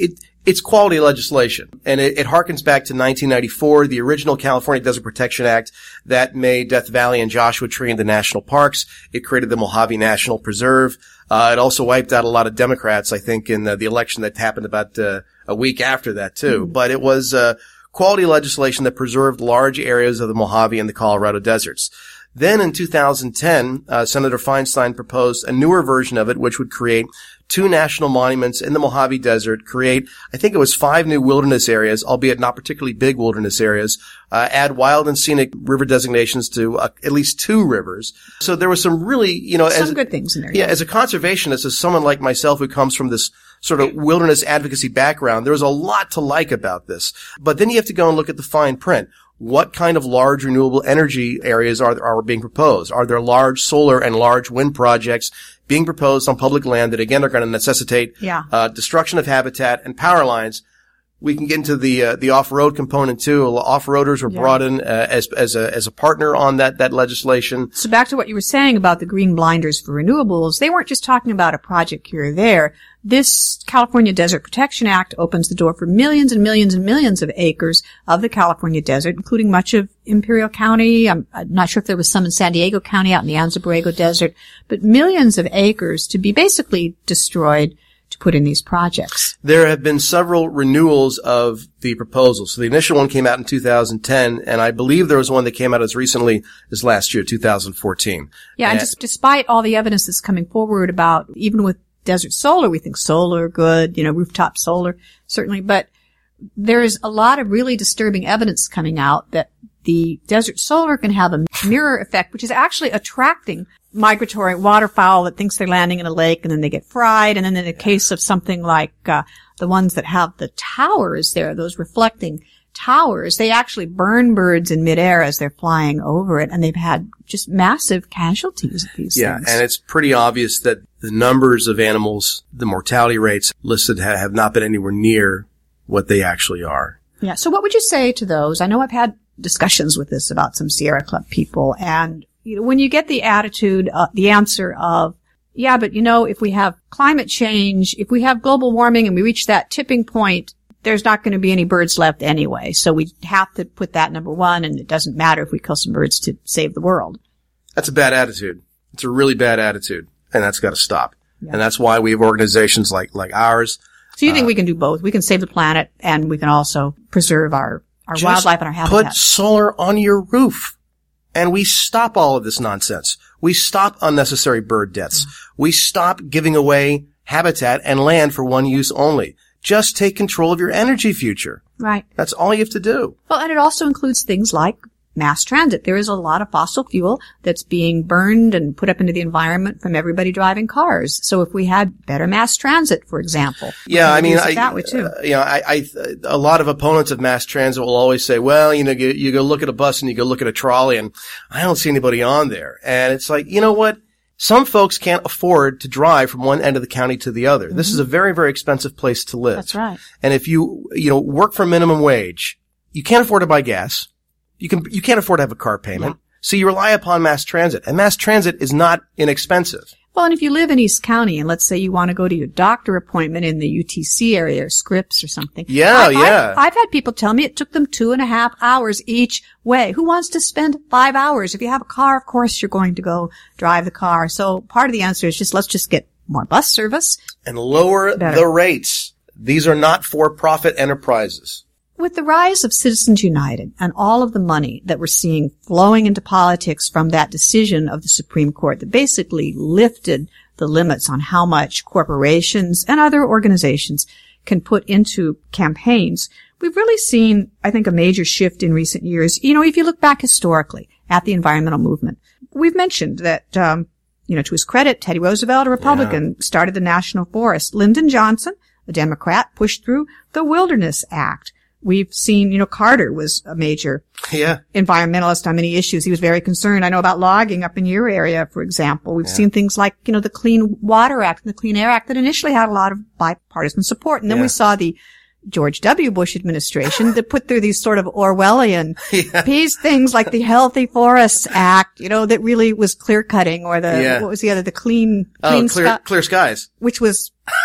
It's quality legislation, and it, it harkens back to nineteen ninety-four, the original California Desert Protection Act that made Death Valley and Joshua Tree into national parks. It created the Mojave National Preserve. Uh, it also wiped out a lot of Democrats, I think, in uh, the election that happened about uh, a week after that, too. Mm. But it was uh, quality legislation that preserved large areas of the Mojave and the Colorado deserts. Then in two thousand ten, uh, Senator Feinstein proposed a newer version of it, which would create two national monuments in the Mojave Desert, create, I think it was five new wilderness areas, albeit not particularly big wilderness areas, uh, add wild and scenic river designations to uh, at least two rivers. So there was some really, you know, some as, good things in there. Yeah, as a conservationist, as someone like myself who comes from this sort of wilderness advocacy background, there was a lot to like about this. But then you have to go and look at the fine print. What kind of large renewable energy areas are are being proposed? Are there large solar and large wind projects being proposed on public land that, again, are going to necessitate yeah. uh, destruction of habitat and power lines? We can get into the uh, the off-road component too. Off-roaders were yeah. brought in uh, as as a as a partner on that that legislation. So back to what you were saying about the green blinders for renewables, they weren't just talking about a project here or there. This California Desert Protection Act opens the door for millions and millions and millions of acres of the California desert, including much of Imperial County. I'm, I'm not sure if there was some in San Diego County out in the Anza Borrego Desert, but millions of acres to be basically destroyed to put in these projects. There have been several renewals of the proposals. So the initial one came out in two thousand ten, and I believe there was one that came out as recently as last year, two thousand fourteen. Yeah, and, and just despite all the evidence that's coming forward about, even with desert solar, we think solar, good, you know, rooftop solar, certainly, but there's a lot of really disturbing evidence coming out that the desert solar can have a mirror effect, which is actually attracting migratory waterfowl that thinks they're landing in a lake and then they get fried. And then in the case of something like uh, the ones that have the towers there, those reflecting towers, they actually burn birds in midair as they're flying over it, and they've had just massive casualties of these yeah, things. Yeah, and it's pretty obvious that the numbers of animals, the mortality rates listed have not been anywhere near what they actually are. Yeah, so what would you say to those? I know I've had discussions with this about some Sierra Club people, and you know, when you get the attitude, uh, the answer of, yeah, but you know, if we have climate change, if we have global warming and we reach that tipping point, there's not going to be any birds left anyway. So we have to put that number one, and it doesn't matter if we kill some birds to save the world. That's a bad attitude. It's a really bad attitude, and that's got to stop. Yeah. And that's why we have organizations like like ours. So you think uh, we can do both? We can save the planet, and we can also preserve our, our wildlife and our habitat. Put solar on your roof, and we stop all of this nonsense. We stop unnecessary bird deaths. Mm. We stop giving away habitat and land for one use only. Just take control of your energy future. Right. That's all you have to do. Well, and it also includes things like mass transit. There is a lot of fossil fuel that's being burned and put up into the environment from everybody driving cars. So if we had better mass transit, for example. Yeah, I mean, I, that way too. Uh, you know, I, I, a lot of opponents of mass transit will always say, well, you know, you, you go look at a bus and you go look at a trolley and I don't see anybody on there. And it's like, you know what? Some folks can't afford to drive from one end of the county to the other. Mm-hmm. This is a very, very expensive place to live. That's right. And if you, you know, work for minimum wage, you can't afford to buy gas. You can, you can't afford to have a car payment. Yeah. So you rely upon mass transit, and mass transit is not inexpensive. Well, and if you live in East County and let's say you want to go to your doctor appointment in the U T C area or Scripps or something. Yeah, I, yeah. I've, I've had people tell me it took them two and a half hours each way. Who wants to spend five hours? If you have a car, of course you're going to go drive the car. So part of the answer is just let's just get more bus service. And lower Better. the rates. These are not for-profit enterprises. With the rise of Citizens United and all of the money that we're seeing flowing into politics from that decision of the Supreme Court that basically lifted the limits on how much corporations and other organizations can put into campaigns, we've really seen, I think, a major shift in recent years. You know, if you look back historically at the environmental movement, we've mentioned that, um, you know, to his credit, Teddy Roosevelt, a Republican, yeah. started the National Forest. Lyndon Johnson, a Democrat, pushed through the Wilderness Act. We've seen, you know, Carter was a major yeah. environmentalist on many issues. He was very concerned, I know, about logging up in your area, for example. We've yeah. seen things like, you know, the Clean Water Act and the Clean Air Act that initially had a lot of bipartisan support. And then yeah. we saw the George W. Bush administration that put through these sort of Orwellian yeah. piece things like the Healthy Forests Act, you know, that really was clear cutting, or the, yeah. what was the other, the Clean, oh, clean clear, Sky, clear Skies. Which was,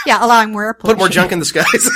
Yeah, allowing more air pollution. Put more junk in the skies.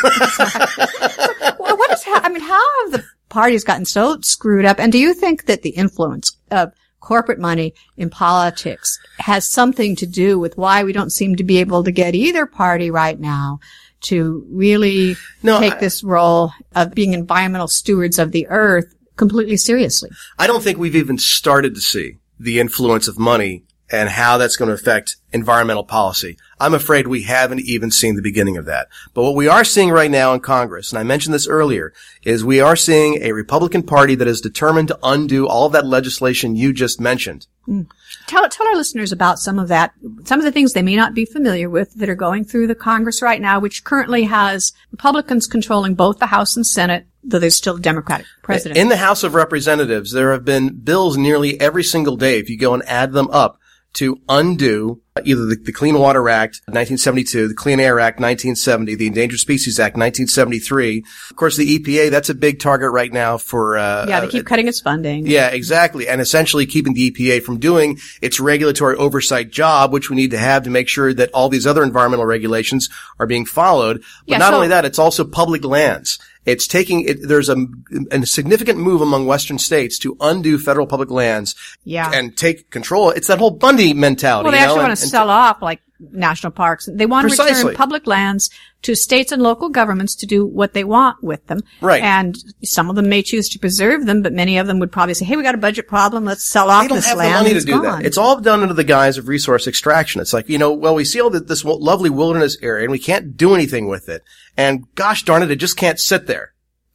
Well, what is, ha- I mean, how have the parties gotten so screwed up? And do you think that the influence of corporate money in politics has something to do with why we don't seem to be able to get either party right now to really no, take I, this role of being environmental stewards of the earth completely seriously? I don't think we've even started to see the influence of money and how that's going to affect environmental policy. I'm afraid we haven't even seen the beginning of that. But what we are seeing right now in Congress, and I mentioned this earlier, is we are seeing a Republican Party that is determined to undo all of that legislation you just mentioned. Mm. Tell, tell our listeners about some of that, some of the things they may not be familiar with that are going through the Congress right now, which currently has Republicans controlling both the House and Senate, though there's still a Democratic president. In the House of Representatives, there have been bills nearly every single day, if you go and add them up, to undo either the, the Clean Water Act nineteen seventy-two, the Clean Air Act nineteen seventy, the Endangered Species Act nineteen seventy-three. Of course, the E P A, that's a big target right now for uh Yeah, they keep uh, cutting its funding. Yeah, exactly. And essentially keeping the E P A from doing its regulatory oversight job, which we need to have to make sure that all these other environmental regulations are being followed. But yeah, not so- only that, it's also public lands. It's taking, it, there's a, a significant move among Western states to undo federal public lands yeah. and take control. It's that whole Bundy mentality. Well, they you actually know, want and, to and sell t- off like national parks. They want to Precisely. return public lands to states and local governments to do what they want with them. Right. And some of them may choose to preserve them, but many of them would probably say, hey, we got a budget problem. Let's sell off this land. They don't have the money to do gone. that. It's all done under the guise of resource extraction. It's like, you know, well, we see all the, this lovely wilderness area and we can't do anything with it. And gosh darn it, it just can't sit there.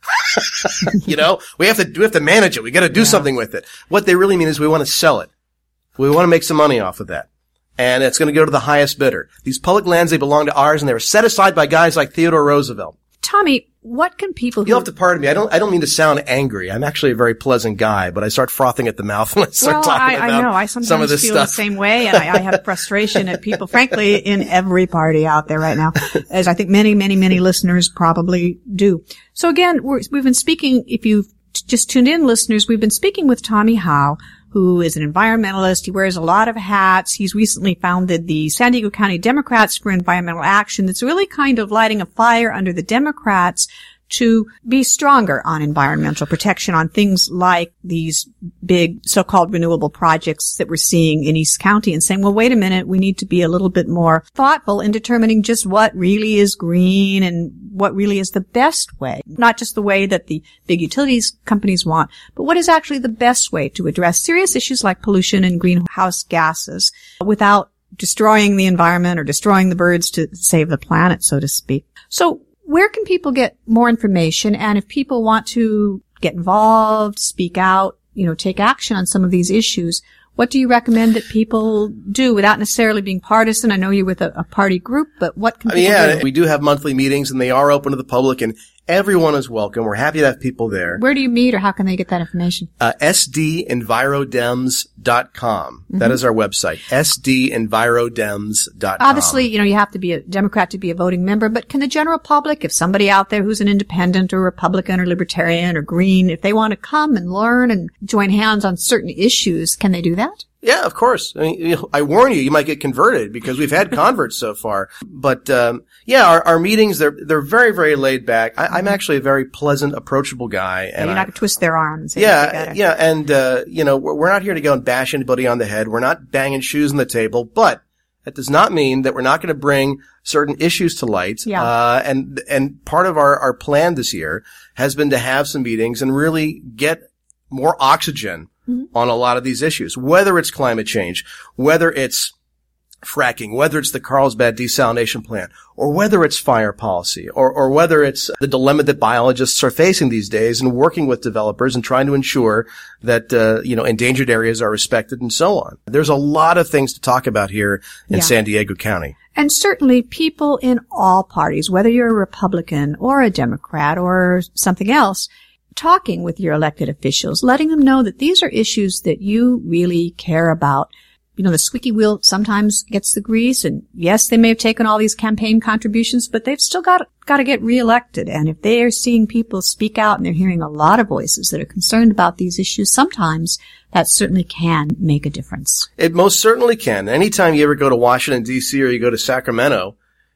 You know, we have to, we have to manage it. We got to do yeah. something with it. What they really mean is we want to sell it. We want to make some money off of that. And it's going to go to the highest bidder. These public lands, they belong to ours and they were set aside by guys like Theodore Roosevelt. Tommy, what can people who... You'll have to pardon me. I don't, I don't mean to sound angry. I'm actually a very pleasant guy, but I start frothing at the mouth when I start well, talking I, about I know. I sometimes some of this feel stuff. the same way, and I, I have frustration at people, frankly, in every party out there right now, as I think many, many, many listeners probably do. So again, we're, we've been speaking, if you've just tuned in, listeners, we've been speaking with Tommy Howe, who is an environmentalist. He wears a lot of hats. He's recently founded the San Diego County Democrats for Environmental Action. That's really kind of lighting a fire under the Democrats to be stronger on environmental protection on things like these big so-called renewable projects that we're seeing in East County, and saying, well, wait a minute, we need to be a little bit more thoughtful in determining just what really is green and what really is the best way, not just the way that the big utilities companies want, but what is actually the best way to address serious issues like pollution and greenhouse gases without destroying the environment or destroying the birds to save the planet, so to speak. So where can people get more information? And if people want to get involved, speak out, you know, take action on some of these issues, what do you recommend that people do without necessarily being partisan? I know you're with a, a party group, but what can I mean, people yeah, do? We do have monthly meetings and they are open to the public and everyone is welcome. We're happy to have people there. Where do you meet or how can they get that information? Uh, S D envirodems dot com. Mm-hmm. That is our website. S D envirodems dot com. Obviously, you know, you have to be a Democrat to be a voting member, but can the general public, if somebody out there who's an independent or Republican or Libertarian or Green, if they want to come and learn and join hands on certain issues, can they do that? Yeah, of course. I mean, you know, I warn you, you might get converted because we've had converts so far. But, um, yeah, our, our meetings, they're, they're very, very laid back. I, I'm actually a very pleasant, approachable guy. And yeah, you're not going to twist their arm and say, yeah, yeah. And, uh, you know, we're, we're not here to go and bash anybody on the head. We're not banging shoes on the table, but that does not mean that we're not going to bring certain issues to light. Yeah. Uh, and, and part of our, our plan this year has been to have some meetings and really get more oxygen Mm-hmm. on a lot of these issues, whether it's climate change, whether it's fracking, whether it's the Carlsbad desalination plant, or whether it's fire policy, or, or whether it's the dilemma that biologists are facing these days and working with developers and trying to ensure that, uh, you know, endangered areas are respected and so on. There's a lot of things to talk about here in yeah. San Diego County. And certainly people in all parties, whether you're a Republican or a Democrat or something else, talking with your elected officials, letting them know that these are issues that you really care about. You know, the squeaky wheel sometimes gets the grease, and yes, they may have taken all these campaign contributions, but they've still got, got to get reelected. And if they are seeing people speak out and they're hearing a lot of voices that are concerned about these issues, sometimes that certainly can make a difference. It most certainly can. Anytime you ever go to Washington, D C or you go to Sacramento,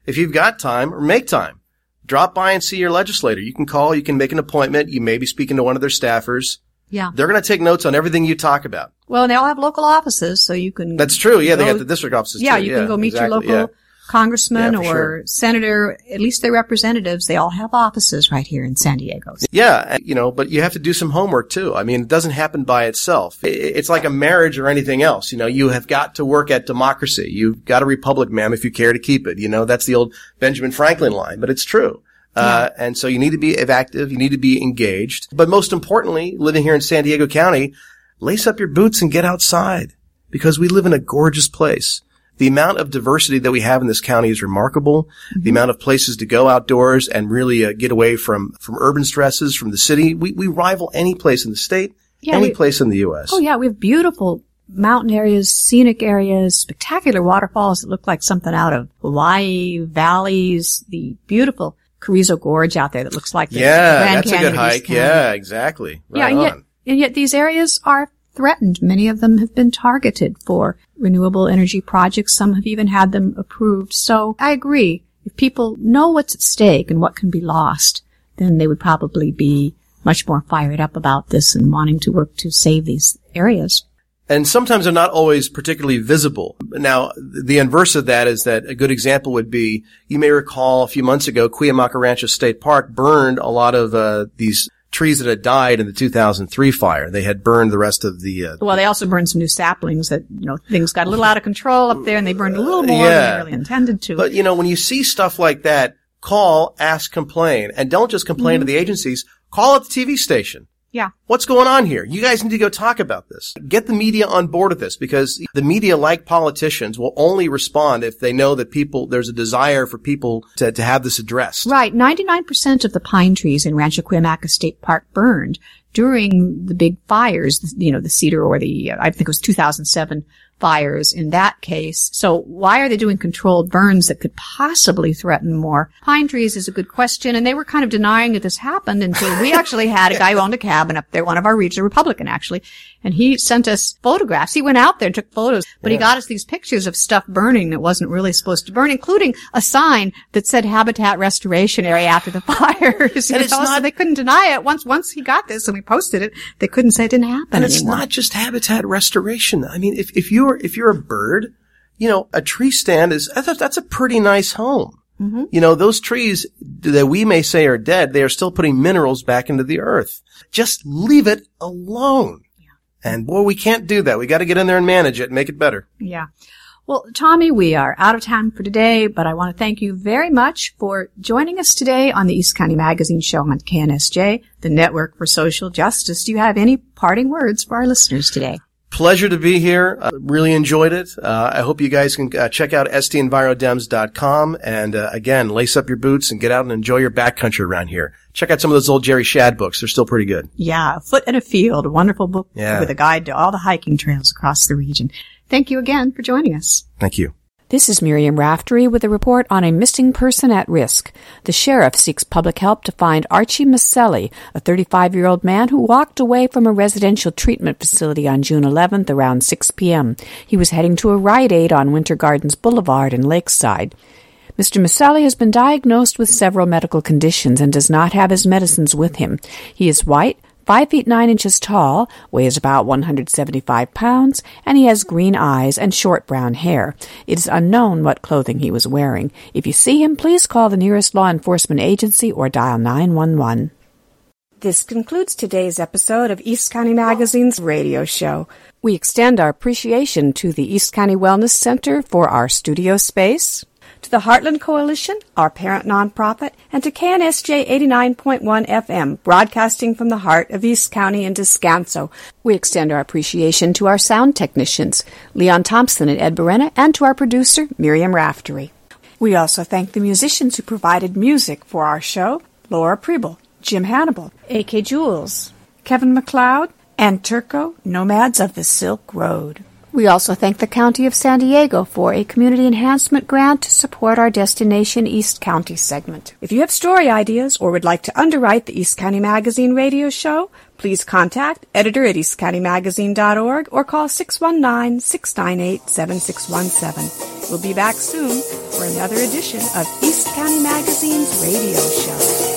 if you've got time, or make time, drop by and see your legislator. You can call, you can make an appointment. You may be speaking to one of their staffers. Yeah. They're going to take notes on everything you talk about. Well, they all have local offices, so you can. That's true. Yeah, go, they have the district offices yeah, too. You yeah, can go meet exactly. your local yeah. congressman yeah, or sure. senator, at least their representatives. They all have offices right here in San Diego. Yeah, you know, but you have to do some homework too. I mean, it doesn't happen by itself. It's like a marriage or anything else. You know, you have got to work at democracy. You've got a republic, ma'am, if you care to keep it. You know, that's the old Benjamin Franklin line, but it's true. Uh, yeah. And so you need to be active. You need to be engaged. But most importantly, living here in San Diego County, lace up your boots and get outside because we live in a gorgeous place. The amount of diversity that we have in this county is remarkable. Mm-hmm. The amount of places to go outdoors and really uh, get away from, from urban stresses, from the city. We, we rival any place in the state, yeah, any we, place in the U S. Oh, yeah. We have beautiful mountain areas, scenic areas, spectacular waterfalls that look like something out of Hawaii, valleys, the beautiful Carrizo Gorge out there that looks like the yeah, Grand that's Canyon a good hike. Yeah, exactly. Right yeah, and yet, on. and yet these areas are threatened. Many of them have been targeted for renewable energy projects. Some have even had them approved. So I agree. If people know what's at stake and what can be lost, then they would probably be much more fired up about this and wanting to work to save these areas. And sometimes they're not always particularly visible. Now, the inverse of that is that a good example would be, you may recall a few months ago, Cuyamaca Rancho State Park burned a lot of uh, these trees that had died in the two thousand three fire. They had burned the rest of the... Uh, well, they also burned some new saplings that, you know, things got a little out of control up there and they burned a little more yeah. than they really intended to. But, you know, when you see stuff like that, call, ask, complain. And don't just complain mm-hmm. to the agencies. Call at the T V station. Yeah. What's going on here? You guys need to go talk about this. Get the media on board with this because the media, like politicians, will only respond if they know that people, there's a desire for people to, to have this addressed. Right. ninety-nine percent of the pine trees in Rancho Cuyamaca State Park burned during the big fires, you know, the cedar or the, I think it was two thousand seven fires in that case. So why are they doing controlled burns that could possibly threaten more pine trees is a good question. And they were kind of denying that this happened until we actually had a guy who owned a cabin up there, one of our regions, a Republican actually, and he sent us photographs. He went out there and took photos, but yeah. he got us these pictures of stuff burning that wasn't really supposed to burn, including a sign that said Habitat Restoration Area after the fires. And know, it's not, so they couldn't deny it. Once, once he got this and we posted it, they couldn't say it didn't happen And it's anymore. not just habitat restoration. I mean, if, if you're, if you're a bird, you know, a tree stand is, that's a, that's a pretty nice home. Mm-hmm. You know, those trees that we may say are dead, they are still putting minerals back into the earth. Just leave it alone. Yeah. And boy, we can't do that. We got to get in there and manage it and make it better. Yeah. Well, Tommy, we are out of time for today, but I want to thank you very much for joining us today on the East County Magazine Show on K N S J, the Network for Social Justice. Do you have any parting words for our listeners today? Pleasure to be here. Uh, really enjoyed it. Uh, I hope you guys can uh, check out S D enviro dems dot com and, uh, again, lace up your boots and get out and enjoy your backcountry around here. Check out some of those old Jerry Shad books. They're still pretty good. Yeah, A Foot in a Field, a wonderful book yeah. with a guide to all the hiking trails across the region. Thank you again for joining us. Thank you. This is Miriam Raftery with a report on a missing person at risk. The sheriff seeks public help to find Archie Maselli, a thirty-five-year-old man who walked away from a residential treatment facility on June eleventh around six p.m. He was heading to a Rite Aid on Winter Gardens Boulevard in Lakeside. Mister Maselli has been diagnosed with several medical conditions and does not have his medicines with him. He is white, Five feet nine inches tall, weighs about one hundred seventy-five pounds, and he has green eyes and short brown hair. It is unknown what clothing he was wearing. If you see him, please call the nearest law enforcement agency or dial nine one one. This concludes today's episode of East County Magazine's radio show. We extend our appreciation to the East County Wellness Center for our studio space, to the Heartland Coalition, our parent nonprofit, and to K N S J eighty-nine point one F M, broadcasting from the heart of East County and Descanso. We extend our appreciation to our sound technicians, Leon Thompson and Ed Berena, and to our producer, Miriam Raftery. We also thank the musicians who provided music for our show, Laura Preble, Jim Hannibal, A K Jules, Kevin McLeod, and Turco, Nomads of the Silk Road. We also thank the County of San Diego for a community enhancement grant to support our Destination East County segment. If you have story ideas or would like to underwrite the East County Magazine radio show, Please contact editor at east county magazine dot org or call six one nine, six nine eight, seven six one seven. We'll be back soon for another edition of East County Magazine's radio show.